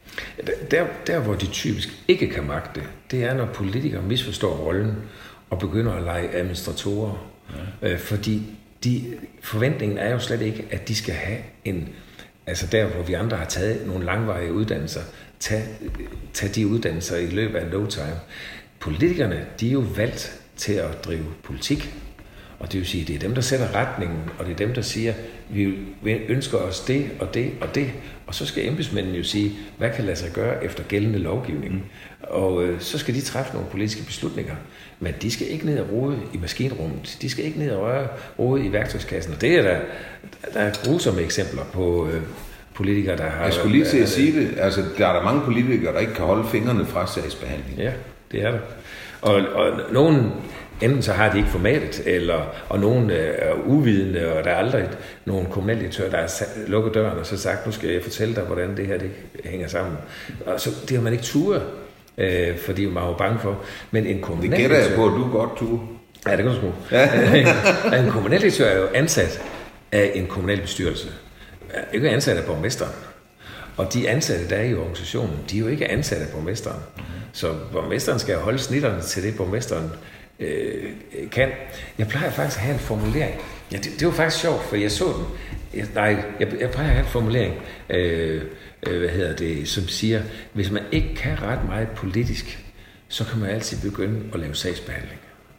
Der, der hvor de typisk ikke kan magte, det er, når politikere misforstår rollen og begynder at lege administratorer. Ja. Øh, fordi de, forventningen er jo slet ikke, at de skal have en... Altså der, hvor vi andre har taget nogle langvarige uddannelser, tag, tag de uddannelser i løbet af no time. Politikerne, de er jo valgt til at drive politik. Og det vil sige, det er dem, der sætter retningen, og det er dem, der siger, vi ønsker os det og det og det. Og så skal embedsmændene jo sige, hvad kan lade sig gøre efter gældende lovgivning. Og øh, så skal de træffe nogle politiske beslutninger. Men de skal ikke ned og rode i maskinrummet. De skal ikke ned og røre, rode i værktøjskassen. Og det er der, der er grusomme eksempler på øh, politikere, der har... Jeg skulle lige til at sige det. Altså, der er der mange politikere, der ikke kan holde fingrene fra sagsbehandling. Ja, det er der. Og, og nogen... Enten så har de ikke formatet, eller, og nogen er uvidende, og der er aldrig nogen kommunaldirektør, der har lukket døren og så sagt, nu skal jeg fortælle dig, hvordan det her det hænger sammen. Og så, det har man ikke turet, øh, fordi man var bange for. Men en kommunaldirektør... Det gætter jeg på, at du godt turer. Ja, det kan du sgu. Ja. En kommunaldirektør er jo ansat af en kommunalbestyrelse. Ikke ansat af borgmesteren. Og de ansatte, der er i organisationen, de er jo ikke ansat af borgmesteren. Så borgmesteren skal holde snitterne til det, borgmesteren øh, kan. Jeg plejer faktisk at have en formulering. Ja, det, det var faktisk sjovt, for jeg så den. Jeg, nej, jeg, jeg plejer at have en formulering, øh, øh, hvad hedder det, som siger, hvis man ikke kan ret meget politisk, så kan man altid begynde at lave sagsbehandling.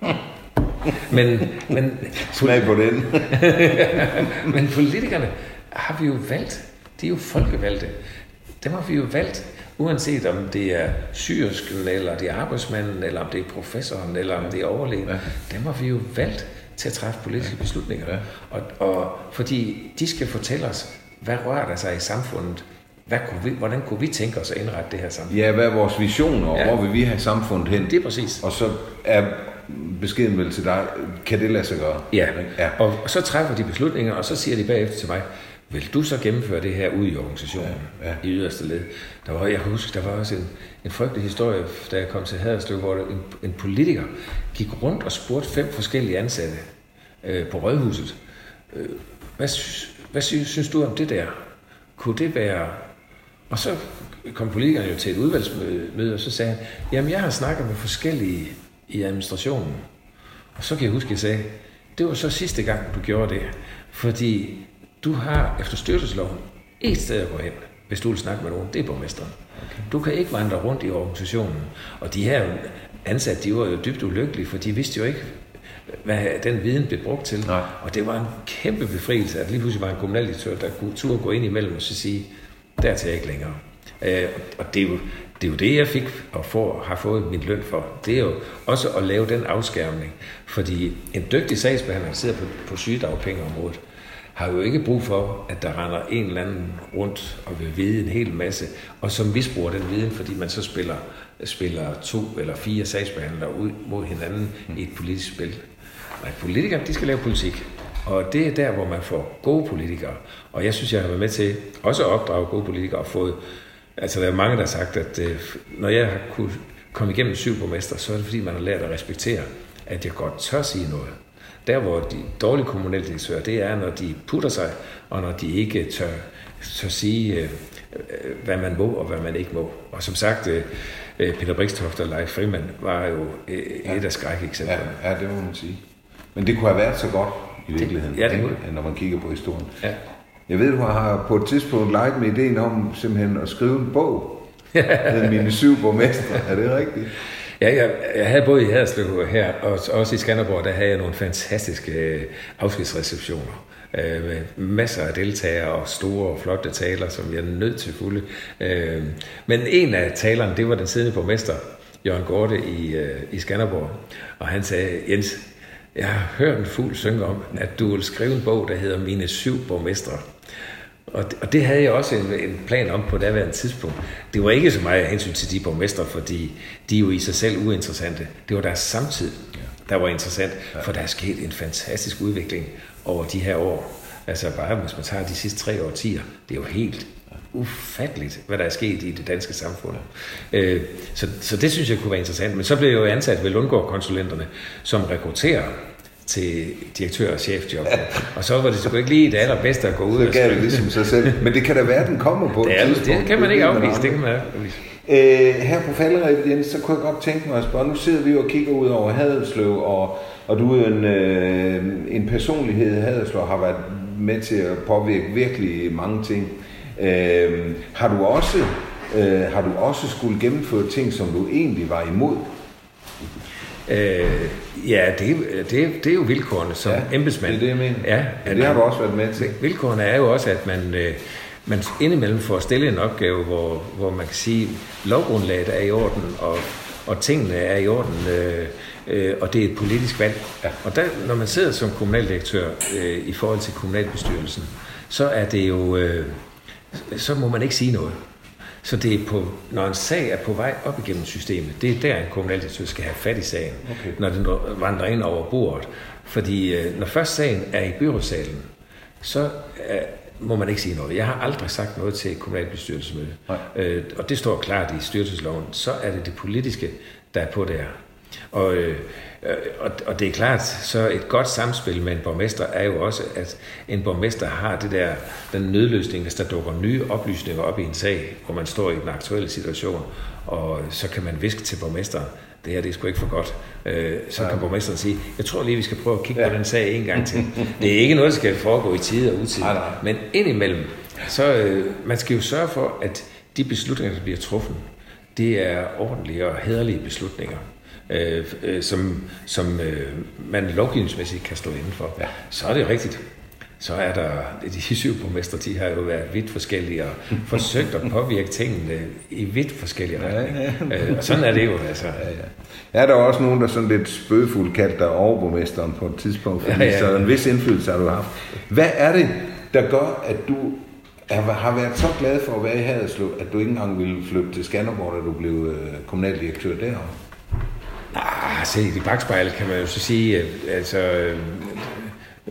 Men, men, Smag på den. Men politikerne har vi jo valgt. De er jo folkevalgte. Dem har vi jo valgt, uanset om det er syrsken, eller det er arbejdsmanden, eller om det er professoren, eller om det er overlægen. Ja. Dem har vi jo valgt til at træffe politiske beslutninger. Ja. Og, og fordi de skal fortælle os, hvad rører der sig i samfundet? Hvad kunne vi, hvordan kunne vi tænke os at indrette det her samfund? Ja, hvad er vores visioner, og ja. Hvor vil vi have samfundet hen? Det er præcis. Og så er beskeden vel til dig, kan det lade sig gøre? Ja, ja. Og, og så træffer de beslutninger, og så siger de bagefter til mig, vil du så gennemføre det her ude i organisationen, ja, ja. i yderste led? Der var, jeg kan huske, der var også en, en frygtelig historie, da jeg kom til Haderslev, hvor en, en politiker gik rundt og spurgte fem forskellige ansatte øh, på Rådhuset. Øh, hvad, hvad synes, synes du om det der? Kunne det være... Og så kom politikeren jo til et udvalgsmøde, og så sagde han, jamen jeg har snakket med forskellige i administrationen. Og så kan jeg huske, at jeg sagde, det var så sidste gang, du gjorde det. Fordi du har efter styrelsesloven et sted at gå hen, hvis du vil snakke med nogen. Det er borgmesteren. Okay. Du kan ikke vandre rundt i organisationen. Og de her ansatte, de var jo dybt ulykkelige, for de vidste jo ikke, hvad den viden blev brugt til. Nej. Og det var en kæmpe befrielse, at lige pludselig var en kommunaldirektør, der kunne turde gå ind imellem og så sige, der tager jeg ikke længere. Øh, og det er, jo, det er jo det, jeg fik og får, har fået min løn for. Det er jo også at lave den afskærmning. Fordi en dygtig sagsbehandler, der sidder på, på sygedagpengeområdet, har jo ikke brug for, at der render en eller anden rundt og vil vide en hel masse, og som misbruger den viden, fordi man så spiller, spiller to eller fire sagsbehandlere ud mod hinanden i et politisk spil. Nej, politikere, de skal lave politik. Og det er der, hvor man får gode politikere. Og jeg synes, jeg har været med til også at opdrage gode politikere og fået... Altså, der er mange, der har sagt, at øh, når jeg har kunnet komme igennem syv borgmester, så er det fordi, man har lært at respektere, at jeg godt tør sige noget. Der, hvor de dårlige kommunaldirektører, det er, når de putter sig, og når de ikke tør, tør sige, øh, hvad man må og hvad man ikke må. Og som sagt, øh, Peter Brixtoft og Leif Frimand var jo øh, ja. et af skrækeksemplerne. Ja, ja, det må man sige. Men det kunne have været så godt i virkeligheden, det, ja, det kunne. når man kigger på historien. Ja. Jeg ved, du har på et tidspunkt leget med ideen om simpelthen at skrive en bog med mine syv borgmestre. Er det rigtigt? Ja, jeg, jeg havde både i Haderslev her, og også i Skanderborg, der havde jeg nogle fantastiske øh, afskedsreceptioner. Øh, med masser af deltagere og store og flotte taler, som jeg er nødt til fulde. Øh, men en af talerne, det var den siddende borgmester, Jørgen Gorte i, øh, i Skanderborg. Og han sagde, Jens, jeg har hørt en fugl synge om, at du vil skrive en bog, der hedder Mine syv borgmestre. Og det, og det havde jeg også en, en plan om på daværende tidspunkt. Det var ikke så meget af hensyn til de borgmestre, fordi de er jo i sig selv uinteressante. Det var deres samtid, der var interessant, for der er sket en fantastisk udvikling over de her år. Altså bare, hvis man tager de sidste tre årtier, det er jo helt ufatteligt, hvad der er sket i det danske samfund. Øh, så, så det synes jeg kunne være interessant. Men så blev jeg jo ansat ved Lundgaard-konsulenterne, som rekrutterer til direktør- og chefjob. Og så var det sgu ikke lige det allerbedste at gå ud så og skrive. Så gav det ligesom sig selv. Men det kan da være, den kommer på det, er, det, det kan man ikke afvise. Det kan man afvise. Øh, her på Falderebet, Jens, så kunne jeg godt tænke mig at spørge. Nu sidder vi jo og kigger ud over Haderslev, og, og du er en, øh, en personlighed. Haderslev har været med til at påvirke virkelig mange ting. Øh, har du også øh, har du også skulle gennemføre ting, som du egentlig var imod? Øh, ja, det, det, det er jo vilkårene som ja, embedsmand. Det er det, jeg mener. Ja, ja, det har du også været med til. Vilkårene er jo også, at man, øh, man indimellem får stillet en opgave, hvor, hvor man kan sige, lovgrundlaget er i orden, og, og tingene er i orden, øh, øh, og det er et politisk valg. Ja. Og der, når man sidder som kommunaldirektør øh, i forhold til kommunalbestyrelsen, så er det jo, øh, så må man ikke sige noget. Så det er på, når en sag er på vej op igennem systemet, det er der, en kommunaldirektør skal have fat i sagen, okay. Når den vandrer ind over bordet. Fordi når først sagen er i byrådssalen, så øh, må man ikke sige noget. Jeg har aldrig sagt noget til et kommunalbestyrelsesmøde. Øh, og det står klart i styrelsesloven. Så er det det politiske, der er på der. Og, øh, og, og det er klart, så et godt samspil med en borgmester er jo også, at en borgmester har det der, den nødløsning, hvis der dukker nye oplysninger op i en sag, hvor man står i den aktuelle situation, og så kan man viske til borgmesteren, det her det er sgu ikke for godt. Øh, så ja. Kan borgmesteren sige, jeg tror lige, vi skal prøve at kigge ja. på den sag en gang til. Det er ikke noget, der skal foregå i tide og utide, men indimellem, så øh, man skal jo sørge for, at de beslutninger, der bliver truffet, det er ordentlige og hæderlige beslutninger. Øh, øh, som, som øh, man lovgivningsmæssigt kan stå indenfor, ja. Så er det rigtigt. Så er der, de syv borgmestre, de har jo været vidt forskellige og forsøgt at påvirke tingene i vidt forskellige retninger. Ja, ja. Øh, og sådan er det jo altså. Ja, ja. Er der også nogen, der sådan lidt spøgefuldt kaldte dig overborgmesteren på et tidspunkt, fordi ja, ja, ja. Så en vis indflydelse har du haft. Hvad er det, der gør, at du har været så glad for at være i Haderslev, at du ikke engang ville flytte til Skanderborg, da du blev kommunaldirektør derovre? Ah, se, i bagspejlet kan man jo så sige, altså,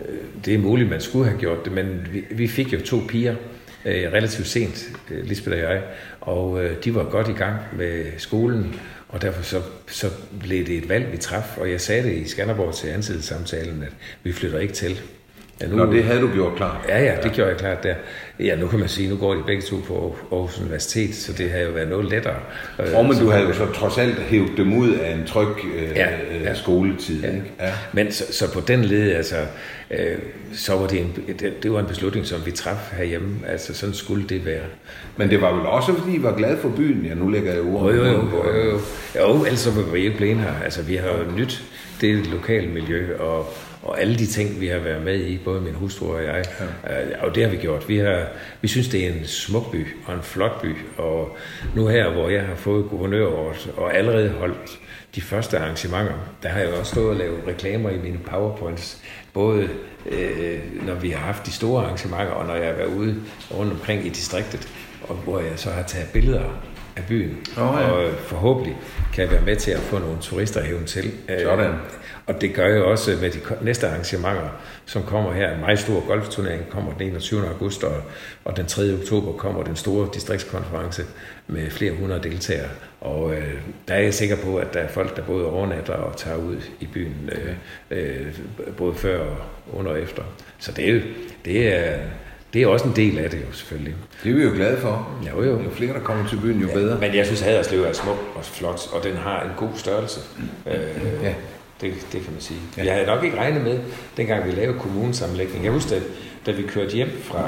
det er muligt, man skulle have gjort det, men vi, vi fik jo to piger øh, relativt sent, øh, Lisbeth og jeg, og øh, de var godt i gang med skolen, og derfor så, så blev det et valg, vi traf, og jeg sagde det i Skanderborg til ansættelsessamtalen, at vi flytter ikke til. Ja, nu, Nå, det havde du gjort klart. Ja, ja, det gjorde jeg klart der. Ja, nu kan man sige, nu går de begge to på Aarhus Universitet, så det har jo været noget lettere. Og men du havde jo så trods alt hævet dem ud af en tryg øh, ja, ja. skoletid, ja. Ikke? Ja. Men så, så på den led, altså, øh, så var det en, det, det var en beslutning, som vi traf herhjemme. Altså, sådan skulle det være. Men det var vel også, fordi I var glade for byen? Ja, nu lægger jeg ordet. Jo, jo, jo, jo, jo. Jo, ellers var vi ikke blevet her. Altså, vi har jo nyt det lokale miljø, og Og alle de ting, vi har været med i, både min hustru og jeg, ja. og det har vi gjort. Vi, har, vi synes, det er en smuk by og en flot by. Og nu her, hvor jeg har fået guvernøråret og allerede holdt de første arrangementer, der har jeg også stået og lavet reklamer i mine powerpoints. Både øh, når vi har haft de store arrangementer, og når jeg har været ude rundt omkring i distriktet, og hvor jeg så har taget billeder af byen. Oh, ja. Og forhåbentlig kan jeg være med til at få nogle turister at hæve til. Sådan. Og det gør jeg også med de næste arrangementer, som kommer her. En meget stor golfturnering kommer den enogtyvende august, og, og den tredje oktober kommer den store distriktskonference med flere hundrede deltagere. Og øh, der er jeg sikker på, at der er folk, der både overnatter og tager ud i byen, øh, øh, både før og under og efter. Så det er, det er, det er også en del af det jo, selvfølgelig. Det er vi jo glade for. Jo, jo. Jo flere, der kommer til byen, jo ja, bedre. Men jeg synes, at Haderslev er smuk og flot, og den har en god størrelse. Øh, ja. Det, det kan man sige. Ja. Jeg havde nok ikke regnet med, dengang vi lavede kommunesammenlægning. Jeg husker, da vi kørte hjem fra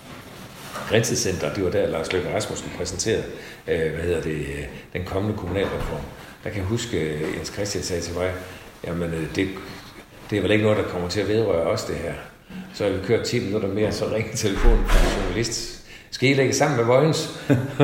Grænsecenter, det var der Lars Løkke Rasmussen præsenterede, øh, hvad hedder det, den kommende kommunalreform. Der kan jeg huske, Jens Christian sagde til mig, jamen det, det er vel ikke noget, der kommer til at vedrøre os det her. Så har vi kørt ti minutter mere, så ringede telefonen fra en journalist. Skal I lægge sammen med Vojens?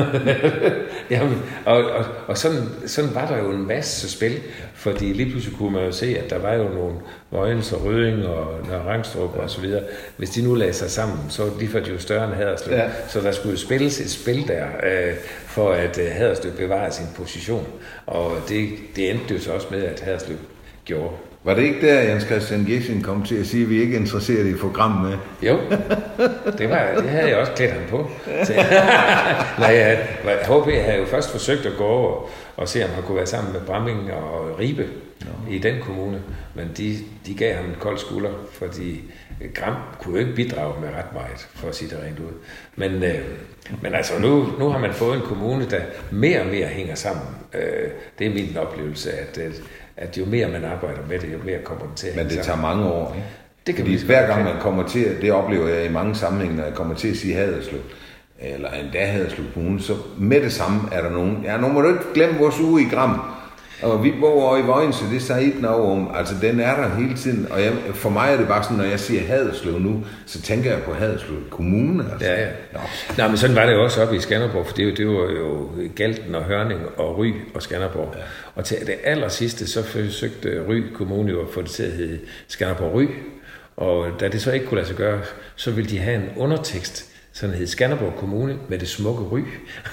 Jamen, og og, og sådan, sådan var der jo en masse spil, fordi lige pludselig kunne man jo se, at der var jo nogle Vojens og Rødding og Nørre Rangstrup og så videre. Hvis de nu lagde sig sammen, så de var de jo større end Haderslev. Ja. Så der skulle jo spilles et spil der, øh, for at øh, Haderslev bevarede sin position. Og det, det endte jo så også med, at Haderslev gjorde. Var det ikke der, Jens Christian Gesing kom til at sige, at vi ikke er interesseret i at få gram med? Jo, det, var, det havde jeg også klædt ham på. Nej, H P havde jo først forsøgt at gå over og se, om han kunne være sammen med Bramming og Ribe no. i den kommune. Men de, de gav ham en kold skulder, fordi Gram kunne jo ikke bidrage med ret meget, for at sige det rent ud. Men, øh, men altså, nu, nu har man fået en kommune, der mere og mere hænger sammen. Øh, det er min oplevelse, at at jo mere man arbejder med det, jo mere kommer det til at Men det tager mange år, ikke? Det kan Fordi hver gang man kommer til, det oplever jeg i mange sammenhænge, når jeg kommer til at sige Haderslev, eller endda Haderslev Kommune, så med det samme er der nogen. Ja, nu må du ikke glemme vores uge i Gram. Og vi bor over i Vojens, det er Said om. Altså, den er der hele tiden. Og jeg, for mig er det bare sådan, når jeg siger Haderslev nu, så tænker jeg på Haderslev Kommune. Altså. Ja, ja. Nå. Nå, men sådan var det jo også oppe i Skanderborg, for det, det var jo Galten og Hørning og Ry og Skanderborg. Ja. Og til det aller sidste, så forsøgte Ry Kommune jo at få det til at hedde Skanderborg Ry. Og da det så ikke kunne lade sig gøre, så ville de have en undertekst, sådan hed Skanderborg Kommune med det smukke Ry.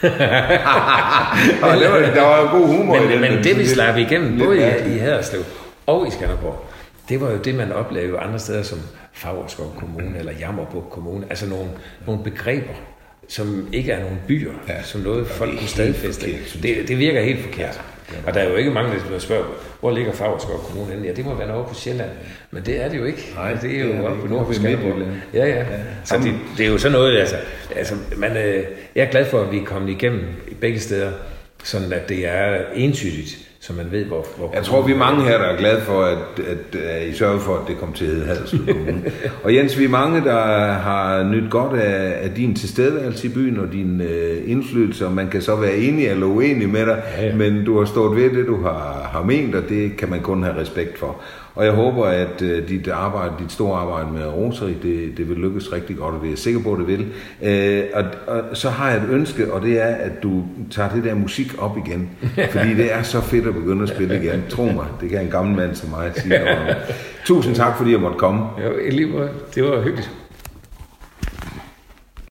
Og det var, der var jo god humor men, i den. Men det vi slap igennem, både i, i Haderslev og i Skanderborg, det var jo det, man oplevede andre steder som Favrskov Kommune eller Jammerbugt Kommune. Altså nogle, nogle begreber, som ikke er nogle byer, ja, som noget folk kunne stadfæste. Det, det virker helt forkert. Og der er jo ikke mange, der spørger, hvor ligger Favrskov Kommune henne? Ja, det må være over på Sjælland. Men det er det jo ikke. Nej, det er jo det oppe på nord på Skanderborg. Ja, ja. Så det, det er jo sådan noget, altså, altså man, øh, jeg er glad for, at vi er kommet igennem begge steder, sådan at det er entydigt, så man ved, hvor... hvor jeg tror, vi er mange her, der er glade for, at, at, at I sørger for, at det kommer til at hedde Haderslev Kommune. Og Jens, vi er mange, der har nydt godt af, af din tilstedeværelse i byen og din øh, indflydelse, og man kan så være enig eller uenig med dig, ja, ja. Men du har stået ved det, du har, har ment, og det kan man kun have respekt for. Og jeg håber, at uh, dit arbejde, dit store arbejde med Rotary, det, det vil lykkes rigtig godt, og det er jeg sikker på, at det vil. Uh, og, og så har jeg et ønske, og det er, at du tager det der musik op igen. Fordi det er så fedt at begynde at spille igen. Tro mig, det kan en gammel mand som mig sige. Tusind tak, fordi jeg måtte komme. Ja, det var hyggeligt.